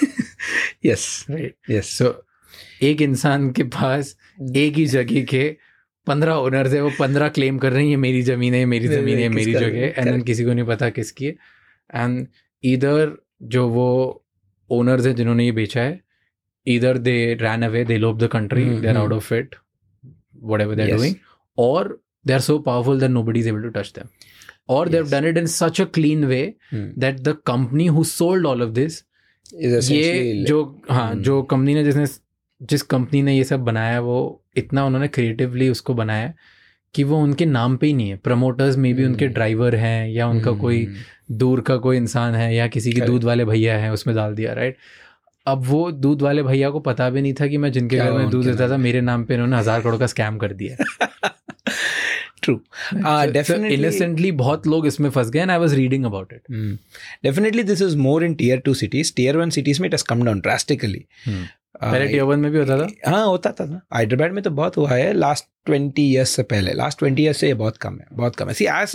यस. सो एक इंसान के पास एक ही जगह के 15 ओनर्स है, वो 15 क्लेम कर रहे हैं ये मेरी जमीन है, मेरी जमीन है, मेरी जगह है, एंड देन किसी को नहीं पता किसकी है. एंड इधर जो वो ओनर्स हैं जिन्होंने ये बेचा है, इधर they ran away, they love the country, they are out of it, whatever they are doing, और they are so powerful that nobody is able to touch them, और they have done it in such a clean way that the company who sold all of this, ये जो company ने जिस company ने ये सब बनाया, वो इतना उन्होंने क्रिएटिवली उसको बनाया कि वो उनके नाम पे ही नहीं है. प्रमोटर्स में भी उनके ड्राइवर हैं या उनका कोई दूर का कोई इंसान है या किसी के दूध वाले भैया हैं, उसमें डाल दिया, राइट? अब वो दूध वाले भैया को पता भी नहीं था कि मैं जिनके घर में दूध देता था मेरे नाम पे इन्होंने 1,000 करोड़ का स्कैम कर दिया. True. Definitely. Innocently बहुत लोग इसमें फंस गए and I was reading about it. Definitely this is more in tier 2 cities. Tier 1 cities में it has come down drastically. पहले tier 1 में भी होता था? हाँ होता था ना. हैदराबाद में तो बहुत हुआ है last 20 years से पहले. Last 20 years से ये बहुत कम है. See, as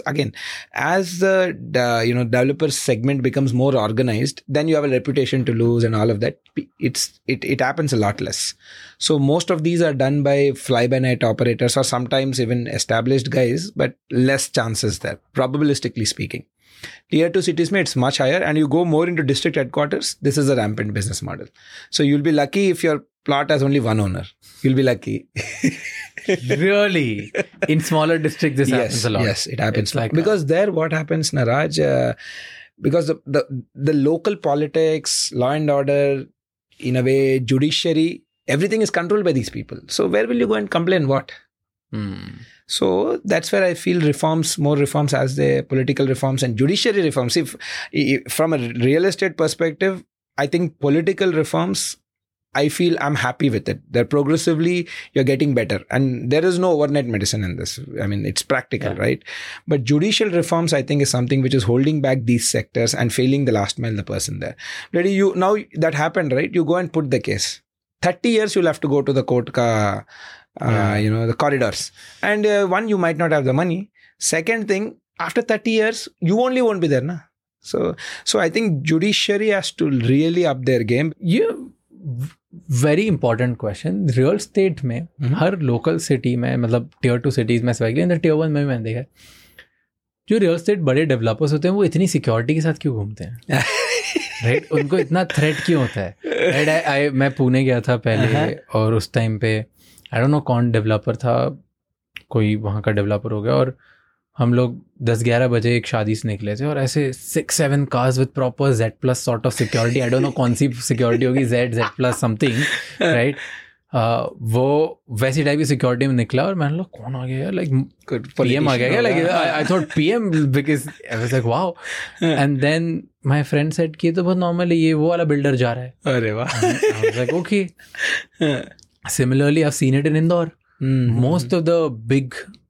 the developer segment becomes more organized, then you have a reputation to lose and all of that. It happens a lot less. So most of these are done by fly-by-night operators or sometimes even established guys, but less chances there, probabilistically speaking. Tier 2 cities mein it's much higher, and you go more into district headquarters, this is a rampant business model. So you'll be lucky if your plot has only one owner. You'll be lucky. Really? In smaller districts this happens a lot. Yes, it happens. Like because there what happens, Naraj, because the local politics, law and order, in a way, judiciary, everything is controlled by these people. So where will you go and complain what? So that's where I feel more reforms as the political reforms and judiciary reforms. If from a real estate perspective, I think political reforms, I feel I'm happy with it. They're progressively, you're getting better. And there is no overnight medicine in this. I mean, it's practical, right? But judicial reforms, I think, is something which is holding back these sectors and failing the last mile, the person there. Now that happened, right? You go and put the case. 30 years you'll have to go to the court the corridors. And one, you might not have the money. Second thing, after 30 years, you only won't be there, na? So I think judiciary has to really up their game. Very important question. Real estate में हर local city में मतलब tier 2 cities में specially tier 1 में भी मैंने देखा है जो real estate बड़े developers होते हैं वो इतनी security के साथ क्यों घूमते हैं right? उनको इतना threat क्यों होता है right? मैं पुणे गया था पहले और उस टाइम पे I don't know कौन developer था कोई वहाँ का developer हो गया और हम लोग 10-11 बजे एक शादी से निकले थे और ऐसे 6-7 cars with proper Z+ sort of security. I don't know कौन सी security होगी Z+ something, right? वो वैसी टाइप की सिक्योरिटी में निकला और मैंने लोग कौन आ गया यार like PM आ गया like I thought PM because I was like wow and then my friend said कि तो बहुत normal है ये वो वाला builder जा रहा है अरे वाह I was like okay. Similarly I've seen it in Indore. Most of the big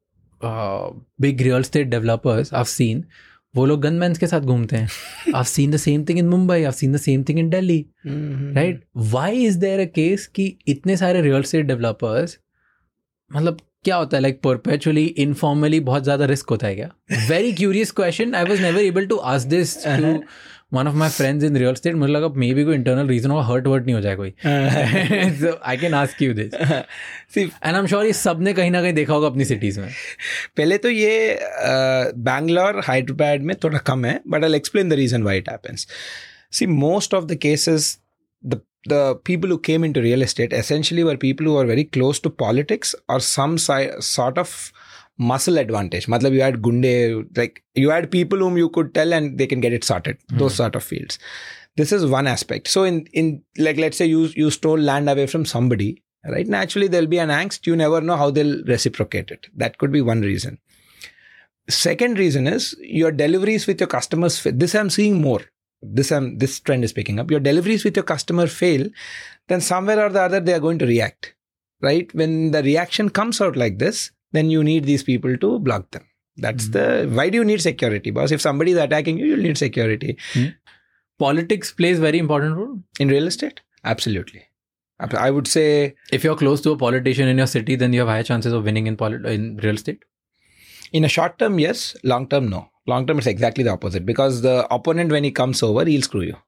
real estate developers I've seen वो लोग gunmen के साथ घूमते हैं. I've seen the same thing in Mumbai. I've seen the same thing in Delhi. Right? Why is there a case कि इतने सारे real estate developers मतलब क्या होता है like perpetually informally बहुत ज़्यादा risk होता है क्या? Very curious question. I was never able to ask this to one of my friends in real estate. मुझे लगा maybe कोई internal reason होगा hurt नहीं हो जाए कोई. So I can ask you this. See, and I'm sure ये सब ने कहीं ना कहीं देखा होगा अपनी cities में. पहले तो ये Bangalore, Hyderabad में थोड़ा कम है, but I'll explain the reason why it happens. See, most of the cases, the people who came into real estate essentially were people who were very close to politics or some sort of muscle advantage. Matlab you had gunde, like you had people whom you could tell and they can get it sorted. Those sort of fields. This is one aspect. So in like let's say you stole land away from somebody, right? Naturally there'll be an angst. You never know how they'll reciprocate it. That could be one reason. Second reason is your deliveries with your customers. This I'm seeing more. This trend is picking up. Your deliveries with your customer fail, then somewhere or the other they are going to react, right? When the reaction comes out like this, then you need these people to block them. That's why do you need security, boss? If somebody is attacking you, you'll need security. Politics plays very important role in real estate. Absolutely. I would say if you're close to a politician in your city, then you have higher chances of winning in real estate. In a short term, yes. Long term, no. Long term, it's exactly the opposite because the opponent, when he comes over, he'll screw you.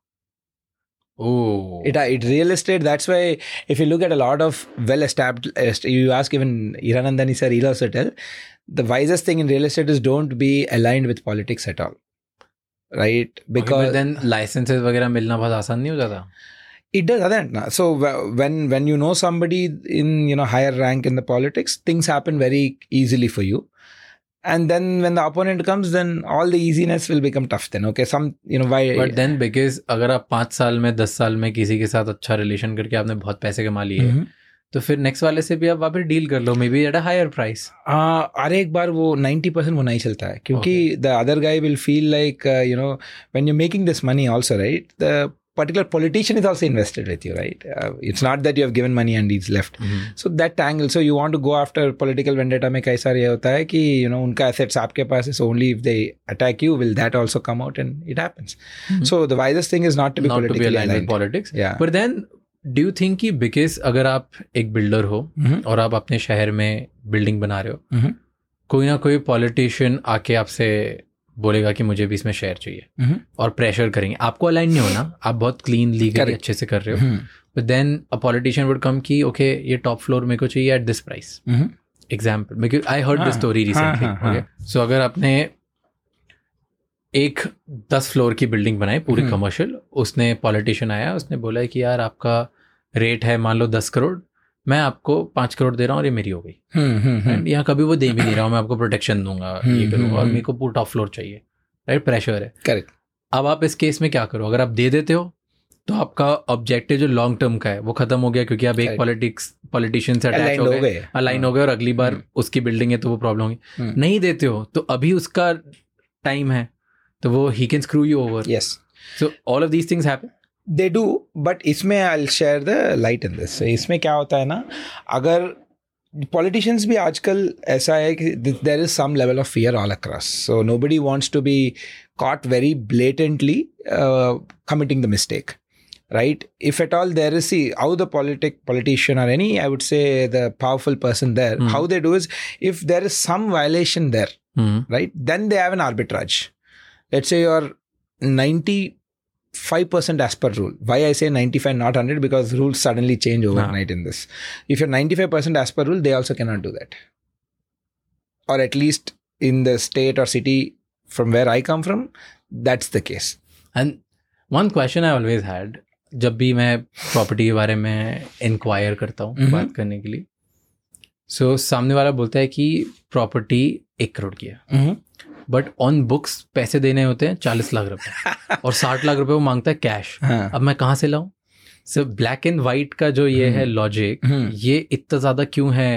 Oh, it real estate. That's why if you look at a lot of well-established, you ask even Hiranandani sir, he'll also tell, the wisest thing in real estate is don't be aligned with politics at all. Right? Because but then licenses वगैरह मिलना बहुत आसान नहीं हो जाता. It doesn't. So when you know somebody in higher rank in the politics, things happen very easily for you. And then when the opponent comes, then all the easiness will become tough then. Okay, why? But then because अगर आप 5 साल में 10 साल में किसी के साथ अच्छा रिलेशन करके आपने बहुत पैसे कमा लिए तो फिर नेक्स्ट वाले से भी आप वापस डील कर लो may be at a higher price. अरे एक बार वो 90% वो नहीं चलता है क्योंकि the other guy will feel like when you making this money also right the particular politician is also invested with you, right? It's not that you have given money and he's left. So that angle, so you want to go after political vendetta में कैसा ये होता है कि उनका assets आपके पास है, so only if they attack you will that also come out, and it happens. So the wisest thing is not to be politically aligned with politics. Yeah. But then do you think कि because अगर आप एक builder हो और आप अपने शहर में बिल्डिंग बना रहे हो, कोई ना कोई पॉलिटिशियन आके आपसे बोलेगा कि मुझे भी इसमें शेयर चाहिए और प्रेशर करेंगे, आपको अलाइन नहीं होना, आप बहुत क्लीन लीगली अच्छे से कर रहे हो, but then a politician would come कि ओके ये टॉप फ्लोर मेरे को चाहिए at this price. Example, because I heard this story recently. Okay, so अगर आपने एक 10 फ्लोर की बिल्डिंग बनाई पूरी कमर्शियल, उसने पॉलिटिशियन आया, उसने बोला कि यार आपका रेट है मान लो 10 करोड़, मैं आपको 5 करोड़ दे रहा हूँ और ये मेरी हो गई. एंड यहाँ कभी वो दे भी नहीं रहा हूँ, मैं आपको प्रोटेक्शन दूंगा, ये करूँगा, और मेरे को पूरा टॉप फ्लोर चाहिए, राइट? प्रेशर है. करेक्ट. अब आप इस केस में क्या करो? अगर आप दे देते हो तो आपका ऑब्जेक्टिव जो लॉन्ग टर्म का है वो खत्म हो गया, क्योंकि आप एक पॉलिटिशियन से अटैच हो गए, अलाइन हो गए, और अगली बार उसकी बिल्डिंग है तो वो प्रॉब्लम होगी. नहीं देते हो तो अभी उसका टाइम है, तो वो he can screw you over. Yes. So all of these things happen. They do, but इसमें I'll share the light in this. इसमें क्या होता है ना, अगर politicians भी आजकल ऐसा है कि there is some level of fear all across. So nobody wants to be caught very blatantly committing the mistake, right? If at all there is, see how the politician or any, I would say the powerful person there, how they do is, if there is some violation there, right, then they have an arbitrage. Let's say you're 95% as per rule. Why I say 95, not 100? Because rules suddenly change overnight in this. If you're 95% as per rule, they also cannot do that. Or at least in the state or city from where I come from, that's the case. And one question I always had, जब भी मैं property के बारे में inquire करता हूँ बात करने के लिए, सो सामने वाला बोलता है कि प्रॉपर्टी 1 करोड़ की है, बट ऑन बुक्स पैसे देने होते हैं 40 लाख रुपए और 60 लाख रुपए वो मांगता है कैश. अब मैं कहाँ से लाऊं? सो ब्लैक एंड वाइट का जो ये है लॉजिक, ये इतना ज्यादा क्यों है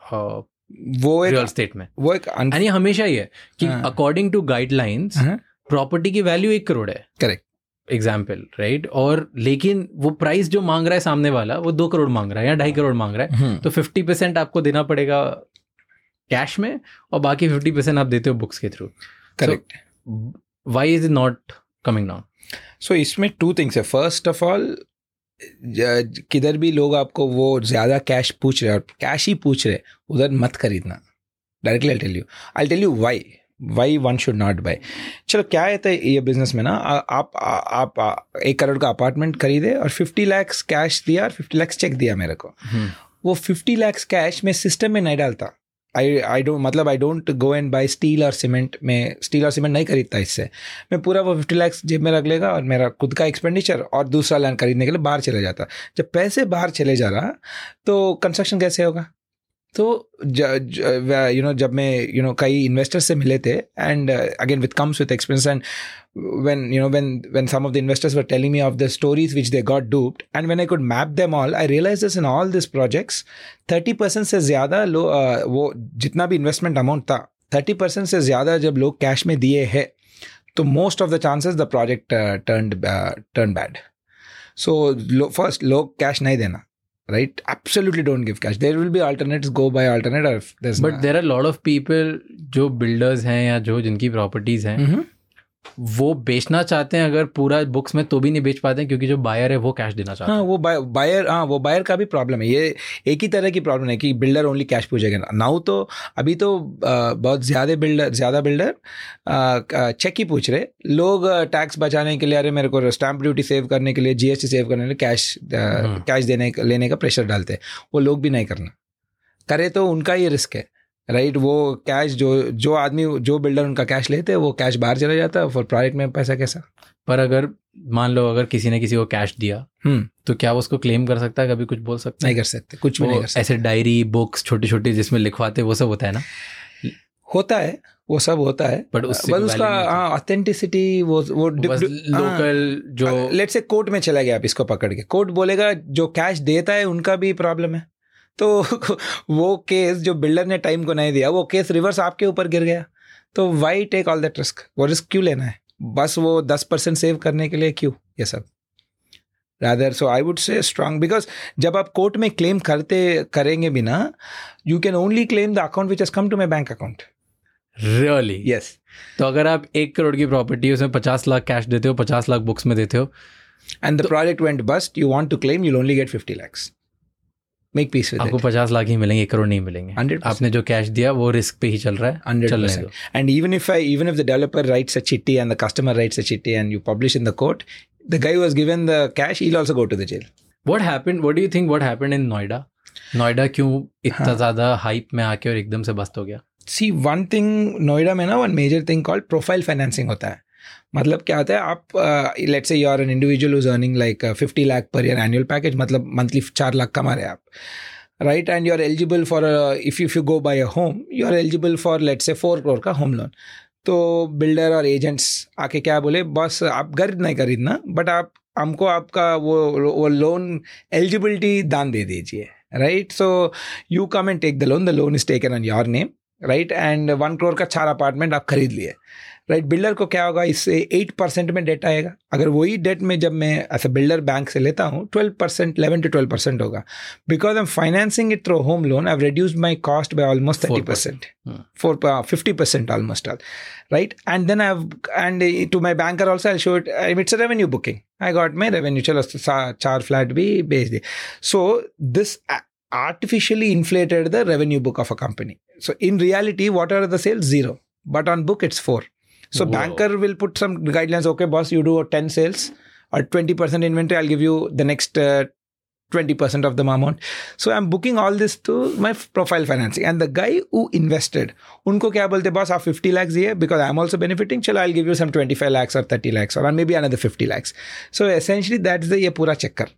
वो रियल स्टेट में? वो एक ये हमेशा ही है कि अकॉर्डिंग टू गाइडलाइंस प्रॉपर्टी की वैल्यू 1 करोड़ है. Correct example, right? और लेकिन वो प्राइस जो मांग रहा है सामने वाला वो 2 करोड़ मांग रहा है या 2.5 करोड़ मांग रहा है, तो 50% आपको देना पड़ेगा कैश में और बाकी 50% आप देते हो बुक्स के through. Correct. Why is it not coming now? So इसमें 2 थिंग्स है. फर्स्ट ऑफ ऑल, किधर भी लोग आपको वो ज्यादा कैश पूछ रहे और कैश ही पूछ रहे, उधर मत खरीदना. Directly I tell you why one should not buy. चलो क्या है तो ये बिजनेस में ना, आप 1 करोड़ का अपार्टमेंट खरीदे और 50 लाख कैश दिया और 50 लाख चेक दिया मेरे को. वो 50 लाख कैश में सिस्टम में नहीं डालता. I don't go and buy steel और सीमेंट नहीं खरीदता. इससे मैं पूरा वो 50 लाख जेब में रख लेगा और मेरा खुद का एक्सपेंडिचर और दूसरा लैंड खरीदने के लिए बाहर चले जाता. जब पैसे बाहर चले जा रहा तो कंस्ट्रक्शन कैसे होगा? तो जब मैं कई इन्वेस्टर्स से मिले थे, and again with comes with experience, and when some of the investors were telling me of the stories which they got duped, and when I could map them all, I realized this in all these projects 30% से ज़्यादा वो जितना भी investment amount था 30% से ज़्यादा जब लोग कैश में दिए हैं तो most of the chances the project turned bad. So first लोग कैश नहीं देना. Right? Absolutely don't give cash. There will be alternates, go by alternate. But there are a lot of people जो builders हैं या जो जिनकी properties हैं, वो बेचना चाहते हैं अगर पूरा बुक्स में, तो भी नहीं बेच पाते हैं क्योंकि जो बायर है वो कैश देना चाहता है. वो बायर का भी प्रॉब्लम है. ये एक ही तरह की प्रॉब्लम है कि बिल्डर ओनली कैश पूछेगा. नाउ तो अभी तो बहुत ज़्यादा बिल्डर चेक ही पूछ रहे. लोग टैक्स बचाने के लिए, अरे मेरे को स्टैम्प ड्यूटी सेव करने के लिए, GST सेव करने के लिए कैश लेने का प्रेशर डालते हैं. वो लोग भी नहीं करना करे तो उनका ही रिस्क है, राइट? वो कैश जो बिल्डर उनका कैश लेते हैं वो कैश बाहर चला जाता है, फिर प्रोजेक्ट में पैसा कैसा. पर अगर मान लो अगर किसी ने किसी को कैश दिया तो क्या वो उसको क्लेम कर सकता है? कभी कुछ बोल सकता है? नहीं कर सकते, कुछ भी नहीं कर सकते. ऐसे डायरी बुक्स छोटी छोटी जिसमें लिखवाते वो सब होता है ना? होता है, वो सब होता है, बट उसका ऑथेंटिसिटी वो लोकल जो लेट्स से कोर्ट में चला गया, आप इसको पकड़ के कोर्ट बोलेगा जो कैश देता है उनका भी प्रॉब्लम है. तो वो केस जो बिल्डर ने टाइम को नहीं दिया, वो केस रिवर्स आपके ऊपर गिर गया. तो why take all that risk? वो रिस्क क्यों लेना है? बस वो 10% सेव करने के लिए क्यों ये सब? rather. So I would say strong, because जब आप कोर्ट में claim करेंगे भी ना, you can only claim the account which has come to my bank account. Really? Yes. तो अगर आप 1 करोड़ की प्रॉपर्टी उसमें 50 लाख कैश देते हो, 50 लाख बुक्स में देते हो, and the project went bust, you want to claim, you'll only get 50 lakhs. Make peace with आपको it. 50 लाख ही मिलेंगे, 1 करोड़ नहीं मिलेंगे. 100%. आपने जो कैश दिया वो रिस्क पे ही चल रहा है. 100%. And even if the developer writes a chitty and the customer writes a chitty and you publish in the court, the guy who was given the cash, he'll also go to the jail. What happened? What do you think? What happened in Noida? Noida क्यों इतना ज्यादा hype में आके और एकदम से bast हो गया? See, one thing नोएडा में ना, one major thing called profile financing होता है. मतलब क्या होता है, आप let's say you are an individual who's earning like 50 lakh per year annual package, मतलब monthly 4 लाख कमा रहे हैं आप, right? And you are eligible for if you go buy a home, you are eligible for let's say 4 crore का home loan. तो builder और agents आके क्या बोले, बस आप घर नहीं खरीदना, बट आप हमको आपका वो लोन एलिजिबिलिटी दान दे दीजिए, right? So you come and take the loan is taken on your name, right? And 1 crore का 4 अपार्टमेंट आप खरीद लिए, राइट? बिल्डर को क्या होगा, इससे 8% में डेट आएगा. अगर वही डेट में जब मैं एज अ बिल्डर बैंक से लेता हूँ 12%, 11 to 12% होगा. Because I am financing it through home loan, I have reduced my cost by almost 30%, 50% almost all, right? And then to my banker also I'll show it, it's a revenue booking. I got my revenue, chalo 4 flat bhi बेच दिए. So this artificially inflated the revenue book of a company. So in reality, what are the sales? 0. But on book it's 4. So Whoa. Banker will put some guidelines. Okay, boss, you do 10 sales or 20% inventory. I'll give you the next 20% of the amount. So I'm booking all this to my profile financing. And the guy who invested, unko kya bolte, boss, aap 50 lakhs here because I'm also benefiting. Chalo, I'll give you some 25 lakhs or 30 lakhs or maybe another 50 lakhs. So essentially that's the ye pura chakkar.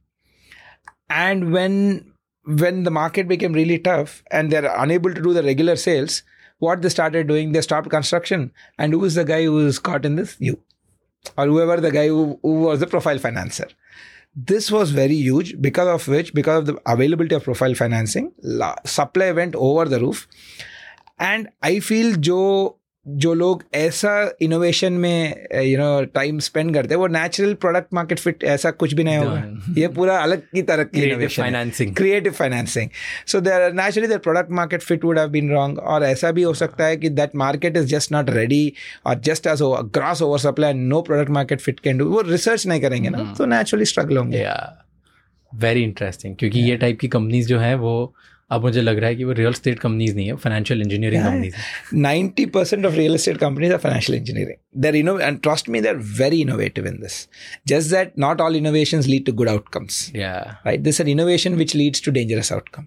And when the market became really tough and they're unable to do the regular sales, what they started doing, they stopped construction. And who is the guy who is caught in this? You. Or whoever the guy who was the profile financer. This was very huge, because of the availability of profile financing, supply went over the roof. And I feel जो लोग ऐसा innovation में time spend करते हैं, वो natural product market fit ऐसा कुछ भी नहीं होगा. ये पूरा अलग की तरह की innovation, creative financing. So there naturally there product market fit would have been wrong. और ऐसा भी हो सकता है कि that market is just not ready और just as gross over supply, no product market fit can do. वो research नहीं करेंगे ना, तो नेचुरली स्ट्रगल होंगे. वेरी इंटरेस्टिंग, क्योंकि ये टाइप की कंपनीज जो है वो अब मुझे लग रहा है कि वो रियल एस्टेट कंपनीज नहीं है, फाइनेंशियल इंजीनियरिंग कंपनीज है. 90% of real estate companies are financial engineering. They're and trust me, they're very innovative in this. Just that not all innovations lead to good outcomes. Yeah. Right? This is an innovation which leads to dangerous outcome.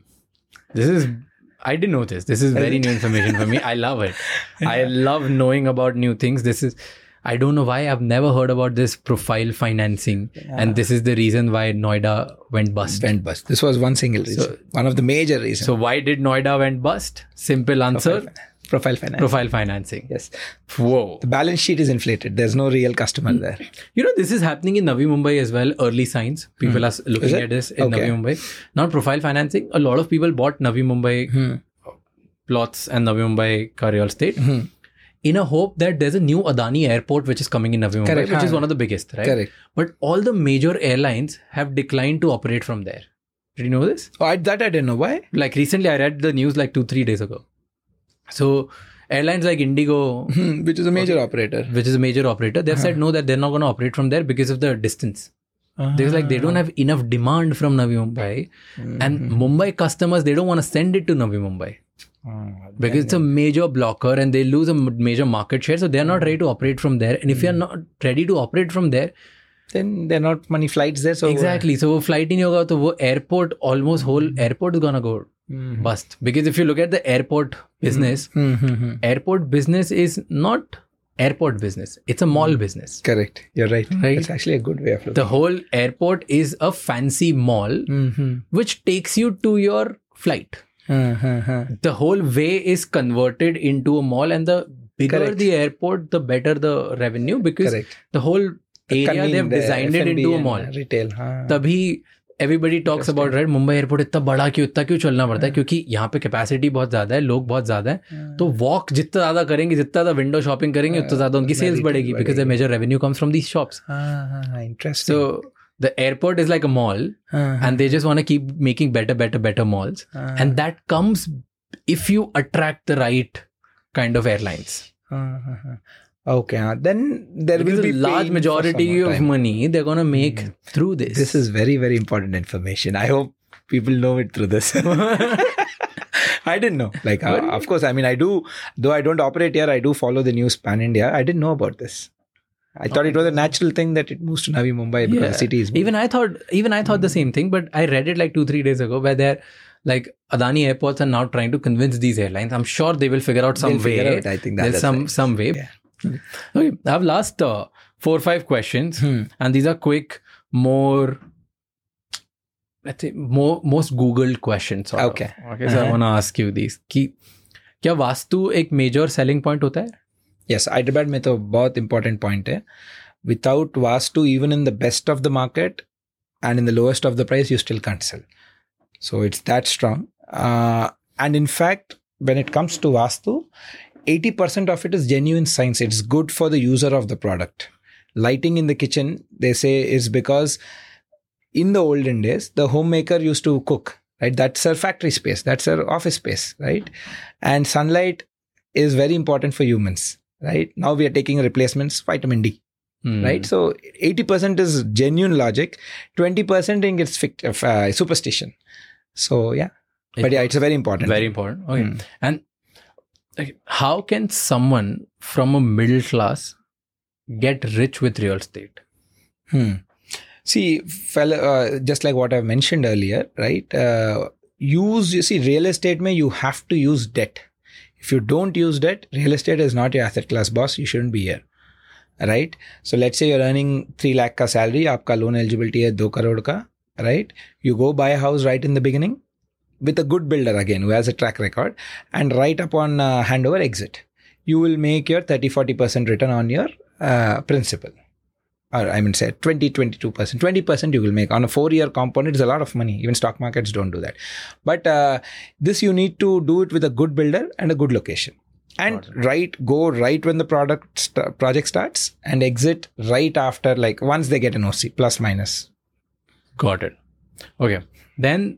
I didn't know this. This is very new information for me. I love it. I love knowing about new things. I don't know why I've never heard about this profile financing. Yeah. And this is the reason why Noida went bust. This was one single reason. One of the major reasons. So why did Noida went bust? Simple answer. Profile financing. Profile financing. Yes. Whoa. The balance sheet is inflated. There's no real customer there. This is happening in Navi Mumbai as well. Early signs. People are looking at this in Navi Mumbai. Now profile financing. A lot of people bought Navi Mumbai plots and Navi Mumbai ka real estate. In a hope that there's a new Adani airport which is coming in Navi Mumbai, which is one of the biggest, right? Correct. But all the major airlines have declined to operate from there. Did you know this? That I didn't know. Why? Like recently I read the news like 2-3 days ago. So airlines like Indigo, which is a major operator, they've said no, that they're not going to operate from there because of the distance. They don't have enough demand from Navi Mumbai. And Mumbai customers, they don't want to send it to Navi Mumbai. Because it's a major blocker and they lose a major market share, so they're not ready to operate from there. And if you're not ready to operate from there, then there are not many flights there. So exactly. So flight in yoga, so wo airport, almost whole airport is gonna go bust. Because if you look at the airport business, airport business is not airport business. It's a mall business. Correct. You're right. It's actually a good way of looking. The whole airport is a fancy mall which takes you to your flight. The whole way is converted into a mall, and the bigger the airport, the better the revenue, because the whole area they've designed it into a mall. Retail. तभी everybody talks about, right, Mumbai airport इतना बड़ा क्यों चलना पड़ता है, क्योंकि यहाँ पे कैपेसिटी बहुत ज्यादा है, लोग बहुत ज्यादा है, तो वॉक जितना ज्यादा करेंगे, जितना ज्यादा विंडो शॉपिंग करेंगे, उतना ज्यादा उनकी सेल्स बढ़ेगी, because the major revenue comes from these shops. Interesting. So the airport is like a mall, and they just want to keep making better malls. And that comes if you attract the right kind of airlines. Okay, then there because will be a large majority of money they're going to make through this. This is very, very important information. I hope people know it through this. I didn't know. Like, of course, I mean, I do, though I don't operate here, I do follow the news pan India. I didn't know about this. I thought it was a natural thing that it moves to Navi Mumbai because the city is moving. Even I thought the same thing, but I read it like 2-3 days ago where they're like Adani airports are now trying to convince these airlines. I'm sure they will figure out some way. I think there's some way. Yeah. Okay, I've last 4 or 5 questions, and these are quick, let's say most Googled questions. Okay. So I want to ask you these. कि क्या वास्तु एक major selling point होता है? Yes, Hyderabad में तो बहुत important point है. Without Vastu, even in the best of the market and in the lowest of the price, you still can't sell. So it's that strong. And in fact, when it comes to Vastu, 80% of it is genuine science. It's good for the user of the product. Lighting in the kitchen, they say, is because in the olden days, the homemaker used to cook, right? That's her factory space. That's her office space, right? And sunlight is very important for humans, right? Now we are taking replacements, vitamin D, right? So 80% is genuine logic. 20% it's superstition. So yeah. But yeah, it's a very important. Very important. Okay. And how can someone from a middle class get rich with real estate? See, just like what I've mentioned earlier, right? Real estate mein you have to use debt. If you don't use debt, real estate is not your asset class, boss. You shouldn't be here, right? So let's say you're earning 3 lakh ka salary, aapka loan eligibility hai 2 crore ka, right? You go buy a house right in the beginning with a good builder again who has a track record, and right upon handover exit, you will make your 30-40% return on your principal. Or I mean, say 20-22%. 20% you will make on a 4-year compound. It's a lot of money. Even stock markets don't do that. But this you need to do it with a good builder and a good location. And go right when the project starts and exit right after, like once they get an OC, plus minus. Got it. Okay. Then,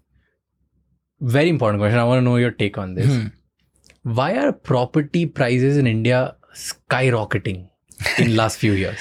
very important question. I want to know your take on this. Why are property prices in India skyrocketing in last few years?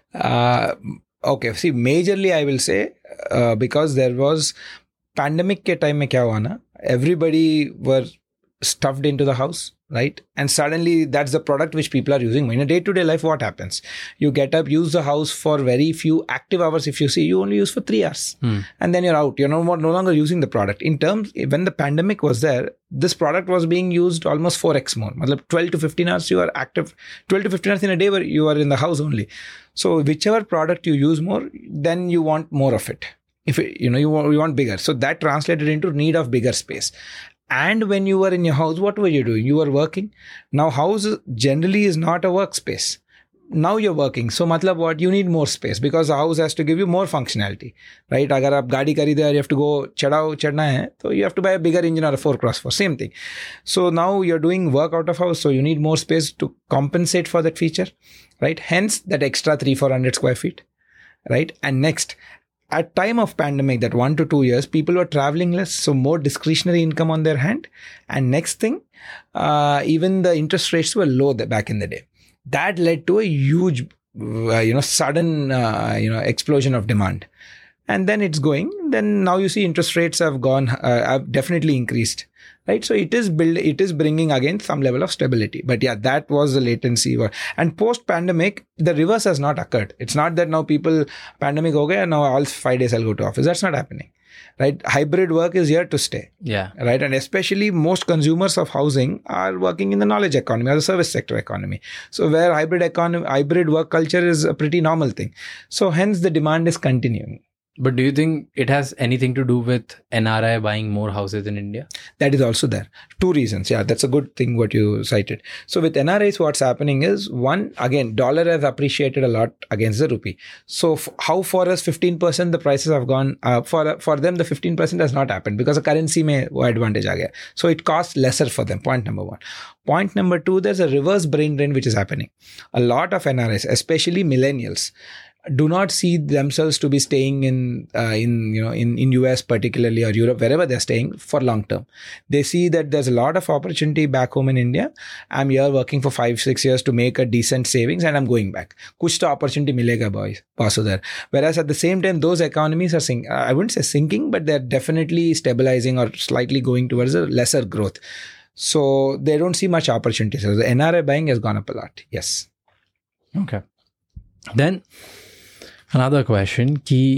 Okay, see, majorly I will say because there was pandemic ke time mein kya hua na, everybody were stuffed into the house, right? And suddenly that's the product which people are using. In a day-to-day life, what happens? You get up, use the house for very few active hours. If you see, you only use for 3 hours and then you're out. You're no longer using the product. In terms, when the pandemic was there, this product was being used almost 4x more. 12 to 15 hours you are active. 12 to 15 hours in a day where you are in the house only. So whichever product you use more, then you want more of it. If you want bigger. So that translated into need of bigger space. And when you were in your house, what were you doing? You were working. Now, house generally is not a workspace. Now you're working. So, matlab what? You need more space because the house has to give you more functionality, right? Agar aap gaadi kharide you have to go chadna hai, so you have to buy a bigger engine or a 4x4, same thing. So now you're doing work out of house, so you need more space to compensate for that feature, right? Hence that extra 300-400 square feet, right? And next, at time of pandemic, that 1 to 2 years, people were traveling less, so more discretionary income on their hand. And next thing, even the interest rates were low back in the day. That led to a huge, sudden, explosion of demand. And then it's going. Then now you see interest rates have definitely increased, right? So it is bringing again some level of stability. But yeah, that was the latency. And post-pandemic, the reverse has not occurred. It's not that now pandemic ho gaya, now all 5 days I'll go to office. That's not happening, right? Hybrid work is here to stay. Yeah. Right. And especially most consumers of housing are working in the knowledge economy or the service sector economy. So where hybrid work culture is a pretty normal thing. So hence the demand is continuing. But do you think it has anything to do with NRI buying more houses in India? That is also there. 2 reasons. Yeah, that's a good thing what you cited. So with NRIs, what's happening is, one, again, dollar has appreciated a lot against the rupee. So how for us 15% the prices have gone, for them the 15% has not happened because the currency mein wo advantage aa gaya. So it costs lesser for them, point number 1. Point number 2, there's a reverse brain drain which is happening. A lot of NRIs, especially millennials, do not see themselves to be staying in US particularly, or Europe, wherever they're staying, for long term. They see that there's a lot of opportunity back home in India. I'm here working for 5-6 years to make a decent savings, and I'm going back. Kuch to opportunity milega, boys, pass udhar. Whereas at the same time, those economies are I wouldn't say sinking, but they're definitely stabilizing or slightly going towards a lesser growth. So they don't see much opportunity. So the NRI buying has gone up a lot. Yes. Okay. Then another question,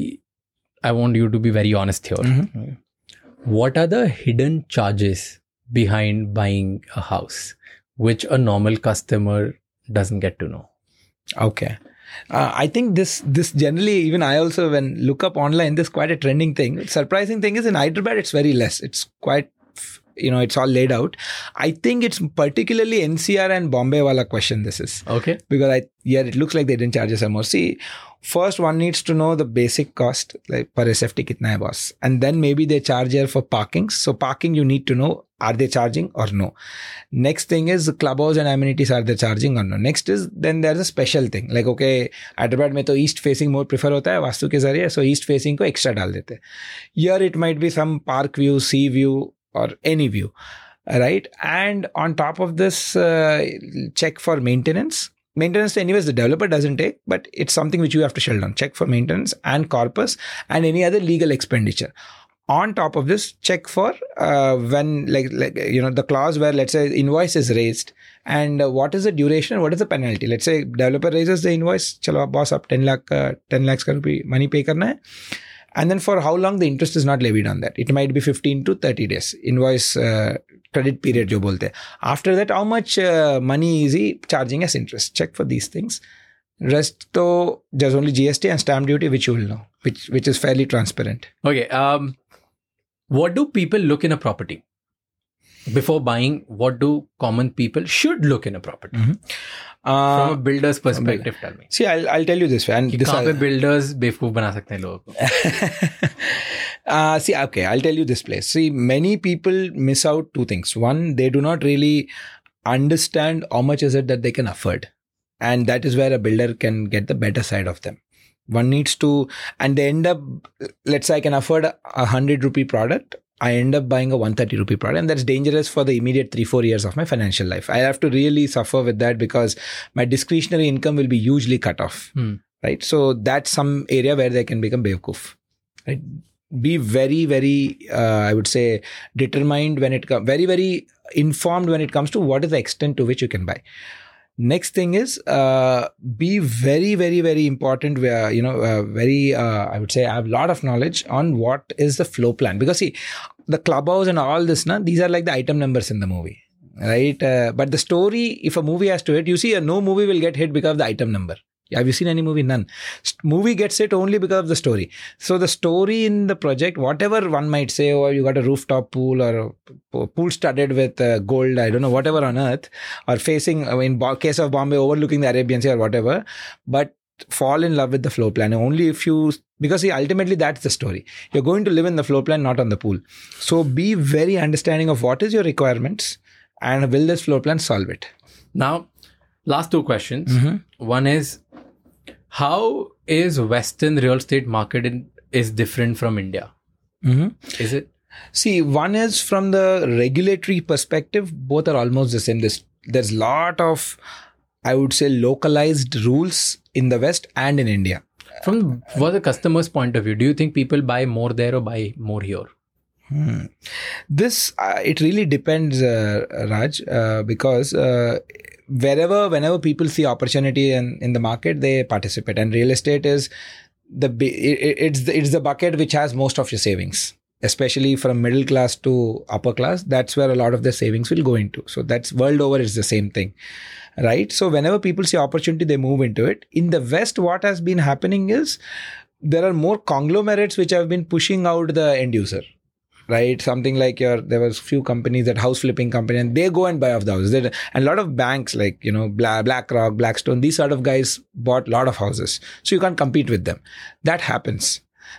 I want you to be very honest here. Mm-hmm. What are the hidden charges behind buying a house, which a normal customer doesn't get to know? Okay. I think this generally, even I also, when look up online, this is quite a trending thing. Surprising thing is in Hyderabad, it's very less. It's quite, it's all laid out. I think it's particularly NCR and Bombay wala question this is. Okay. Because it looks like they didn't charge us some more. See, first one needs to know the basic cost, like per SFT kitna hai boss. And then maybe they charge here for parkings. So parking you need to know, are they charging or no? Next thing is clubhouse and amenities, are they charging or no? Next is, then there's a special thing. Like, okay, Hyderabad mein to east facing more prefer hota hai vastu ke zariye, so east facing ko extra dal dete. Here it might be some park view, sea view, or any view, right? And on top of this, check for maintenance. Maintenance, anyways, the developer doesn't take, but it's something which you have to shell down. Check for maintenance and corpus and any other legal expenditure. On top of this, check for when, the clause where, let's say, invoice is raised, and what is the duration, what is the penalty. Let's say developer raises the invoice, chalo boss, up 10 lakhs ka rupee money pay karna hai. And then for how long the interest is not levied on that. It might be 15 to 30 days. Invoice credit period jo bolte. After that, how much money is he charging as interest? Check for these things. Rest to there's only GST and stamp duty, which you will know, which is fairly transparent. Okay. What do people look in a property? Before buying, what do common people should look in a property? Mm-hmm. From a builder's perspective, tell me. See, I'll tell you this way. And this कहाँ पे builders बेवकूफ बना सकते हैं लोगों को? See, okay, I'll tell you this place. See, many people miss out two things. One, they do not really understand how much is it that they can afford. And that is where a builder can get the better side of them. One needs to, and they end up, let's say I can afford a 100 rupee product. I end up buying a 130 rupee product, and that's dangerous for the immediate 3-4 years of my financial life. I have to really suffer with that because my discretionary income will be hugely cut off, right? So that's some area where they can become bewkoof, right? Be very, very, I would say, determined when it comes, very, very informed when it comes to what is the extent to which you can buy. Next thing is, be very, very, very important. I would say I have a lot of knowledge on what is the flow plan. Because see, the clubhouse and all this, these are like the item numbers in the movie, right? But the story, if a movie has to hit, you see, no movie will get hit because of the item number. Have you seen any movie? None. Movie gets hit only because of the story. So the story in the project, whatever one might say, oh, you got a rooftop pool or a pool studded with gold, I don't know, whatever on earth, or facing, in case of Bombay, overlooking the Arabian Sea or whatever, but fall in love with the floor plan. Only if you, because see, ultimately that's the story. You're going to live in the floor plan, not on the pool. So be very understanding of what is your requirements and will this floor plan solve it? Now, last two questions. Mm-hmm. One is, how is Western real estate market is different from India? Mm-hmm. Is it? See, one is from the regulatory perspective, both are almost the same. There's a lot of, I would say, localized rules in the West and in India. From the customer's point of view, do you think people buy more there or buy more here? This, it really depends, Raj, because whenever people see opportunity in the market, they participate. And real estate is it's the bucket which has most of your savings, especially from middle class to upper class. That's where a lot of the savings will go into. So that's world over, it's the same thing, right? So whenever people see opportunity, they move into it. In the West, what has been happening is there are more conglomerates which have been pushing out the end user. Right, something like there was few companies, that house flipping company, and they go and buy off the houses. And a lot of banks like, BlackRock, Blackstone, these sort of guys bought a lot of houses. So you can't compete with them. That happens.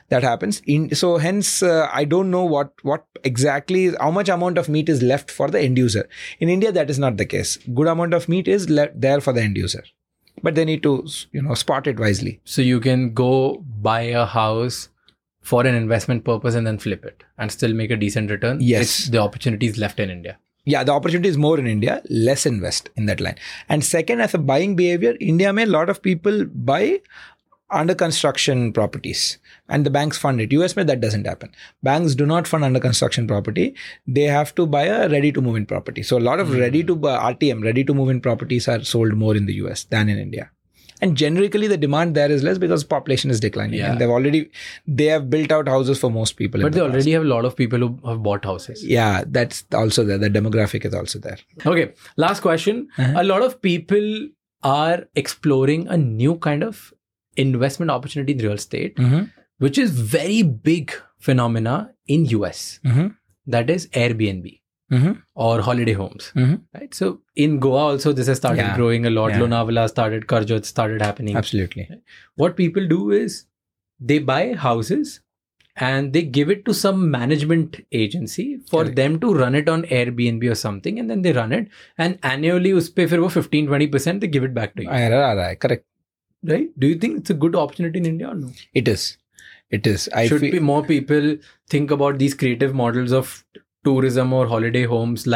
So hence, I don't know what exactly, how much amount of meat is left for the end user. In India, that is not the case. Good amount of meat is there for the end user. but they need to, spot it wisely. So you can go buy a house for an investment purpose and then flip it and still make a decent return. Yes. The opportunity is left in India. Yeah, the opportunity is more in India, less invest in that line. And second, as a buying behavior, India mein a lot of people buy under construction properties and the banks fund it. US mein that doesn't happen. Banks do not fund under construction property. They have to buy a ready to move in property. So a lot of RTM, ready to move in properties are sold more in the US than in India. And generally the demand there is less because population is declining. Yeah. And they have built out houses for most people. But they already have a lot of people who have bought houses. Yeah, that's also there. The demographic is also there. Okay, last question. A lot of people are exploring a new kind of investment opportunity in real estate, which is very big phenomena in US. That is Airbnb. Or holiday homes, right? So in Goa also this has started growing a lot. Lonavala started, Karjat started happening. Absolutely. Right? What people do is they buy houses and they give it to some management agency for them to run it on Airbnb or something, and then they run it and annually uspe fir wo 15-20% they give it back to you. Correct. Right? Do you think it's a good opportunity in India or no? It is. Should more people think about these creative models of tourism or holiday homes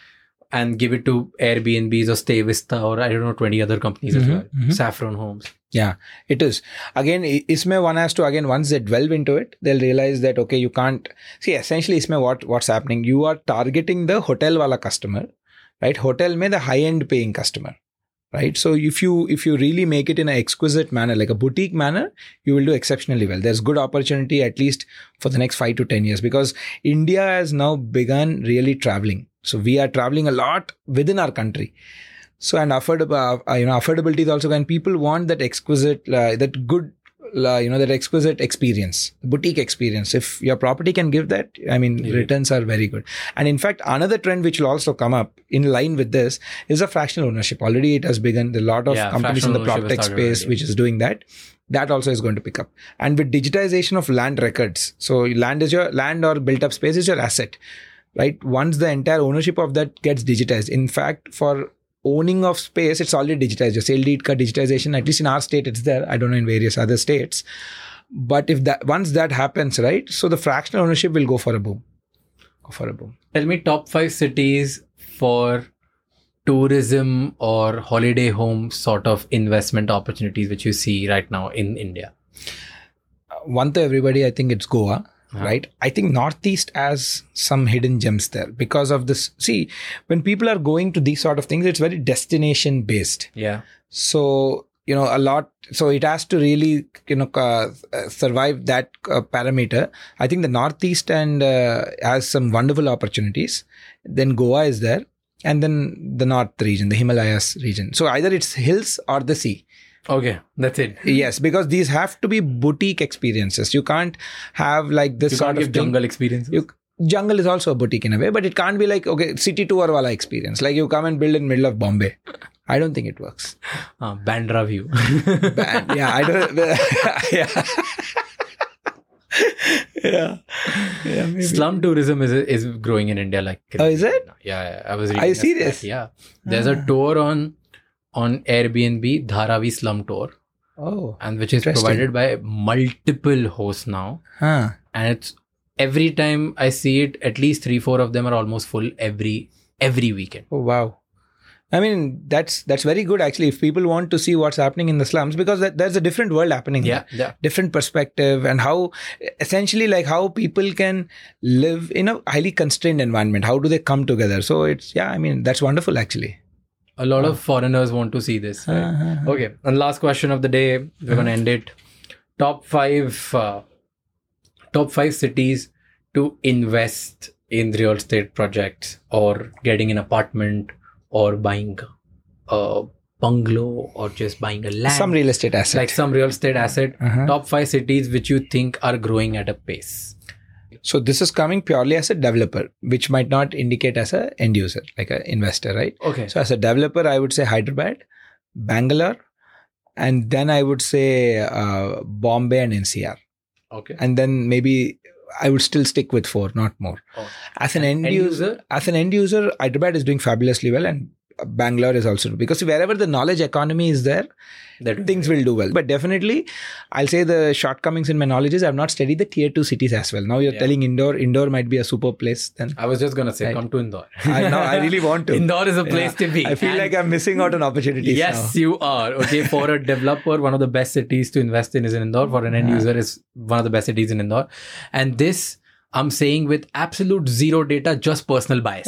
and give it to Airbnbs or Stay Vista or 20 other companies as well. Saffron Homes. Yeah, it is. Again, isme one has to, once they delve into it, they'll realize that, okay, you can't see essentially isme what's happening. You are targeting the hotel wala customer, right? Hotel mein the high end paying customer. Right. So if you really make it in an exquisite manner, like a boutique manner, you will do exceptionally well. There's good opportunity at least for the next 5 to 10 years because India has now begun really traveling. So we are traveling a lot within our country. So and affordability is also when people want that exquisite, that good, that exquisite experience, boutique experience. If your property can give that, returns are very good. And in fact, another trend which will also come up in line with this is a fractional ownership. Already it has begun. There are a lot of companies in the PropTech space which is doing that. That also is going to pick up. And with digitization of land records, so land or built up space is your asset, right? Once the entire ownership of that gets digitized. In fact, for owning of space, it's already digitized. Your sale deed ka digitization, at least in our state, it's there. I don't know in various other states. But once that happens, right? So the fractional ownership will go for a boom. Tell me top 5 cities for tourism or holiday home sort of investment opportunities which you see right now in India. One to everybody, I think it's Goa. Right. I think Northeast has some hidden gems there because of this. See, when people are going to these sort of things, it's very destination based. Yeah. So, a lot. So it has to really, survive that parameter. I think the Northeast has some wonderful opportunities. Then Goa is there. And then the North region, the Himalayas region. So either it's hills or the sea. Okay, that's it. Yes, because these have to be boutique experiences. You can't have like this sort of jungle experiences. Jungle is also a boutique in a way, but it can't be like, okay, city tour wala experience. Like you come and build in middle of Bombay. I don't think it works. Bandra view. I don't. Yeah. Maybe. Slum tourism is growing in India like crazy. Oh, is it? Yeah, I was reading. Are you serious? Yeah. There's a tour on Airbnb, Dharavi Slum Tour. Oh. And which is provided by multiple hosts now. And it's every time I see it, at least 3-4 of them are almost full every weekend. Oh, wow. That's very good actually if people want to see what's happening in the slums because there's a different world happening there. Different perspective and how essentially like how people can live in a highly constrained environment. How do they come together? So it's, that's wonderful actually. A lot of foreigners want to see this. Right? Okay. And last question of the day, we're going to end it. Top 5 cities to invest in real estate projects or getting an apartment or buying a bungalow or just buying a land. Some real estate asset. Like some real estate asset. Top 5 cities which you think are growing at a pace. So this is coming purely as a developer, which might not indicate as an end user, like an investor, right? Okay. So as a developer, I would say Hyderabad, Bangalore, and then I would say Bombay and NCR. Okay. And then maybe I would still stick with 4, not more. Oh. As an end user, Hyderabad is doing fabulously well, and Bangalore is also, because wherever the knowledge economy is there, things will do well. But definitely, I'll say the shortcomings in my knowledge is I've not studied the tier 2 cities as well. Now you're telling Indore might be a super place. Then I was just going to say, come to Indore. I really want to. Indore is a place to be. I feel like I'm missing out on opportunities. Yes, you are. Okay, for a developer, one of the best cities to invest in is in Indore. For an end user, is one of the best cities in Indore. And this, I'm saying with absolute zero data, just personal bias.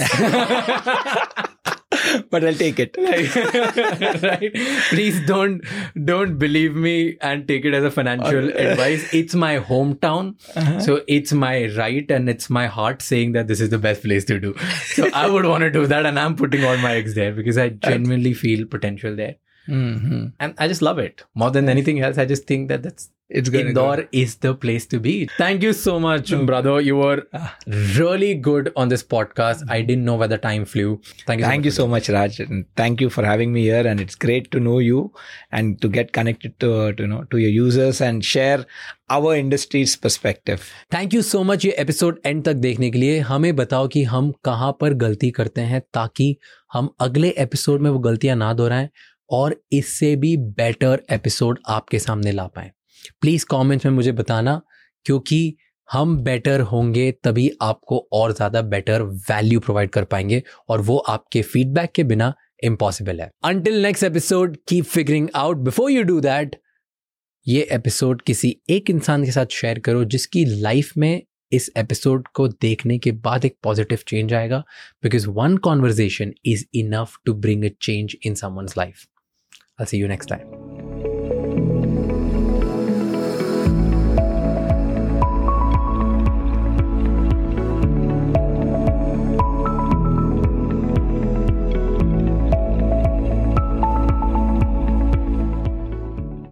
But I'll take it. Right? Please don't believe me and take it as a financial advice. It's my hometown. So it's my right and it's my heart saying that this is the best place to do. So I would want to do that, and I'm putting all my eggs there because I genuinely feel potential there. And I just love it. More than anything else, I just think that Indore is the place to be. Thank you so much, brother. You were really good on this podcast. I didn't know where the time flew. Thank you so much, Raj. And thank you for having me here. And it's great to know you and to get connected to your users and share our industry's perspective. Thank you so much ये episode end तक देखने के लिए. हमें बताओ कि हम कहाँ पर गलती करते हैं ताकि हम अगले एपिसोड में वो गलतियां ना दोहराएं और इससे भी बेटर एपिसोड आपके सामने ला पाएं. प्लीज कमेंट्स में मुझे बताना, क्योंकि हम बेटर होंगे तभी आपको और ज्यादा बेटर वैल्यू प्रोवाइड कर पाएंगे और वो आपके फीडबैक के बिना इम्पॉसिबल है. Until next episode, keep figuring out. Before you do that, ये एपिसोड किसी एक इंसान के साथ शेयर करो जिसकी लाइफ में इस एपिसोड को देखने के बाद एक पॉजिटिव चेंज आएगा, because one conversation is enough to bring a change in someone's life. I'll see you next time.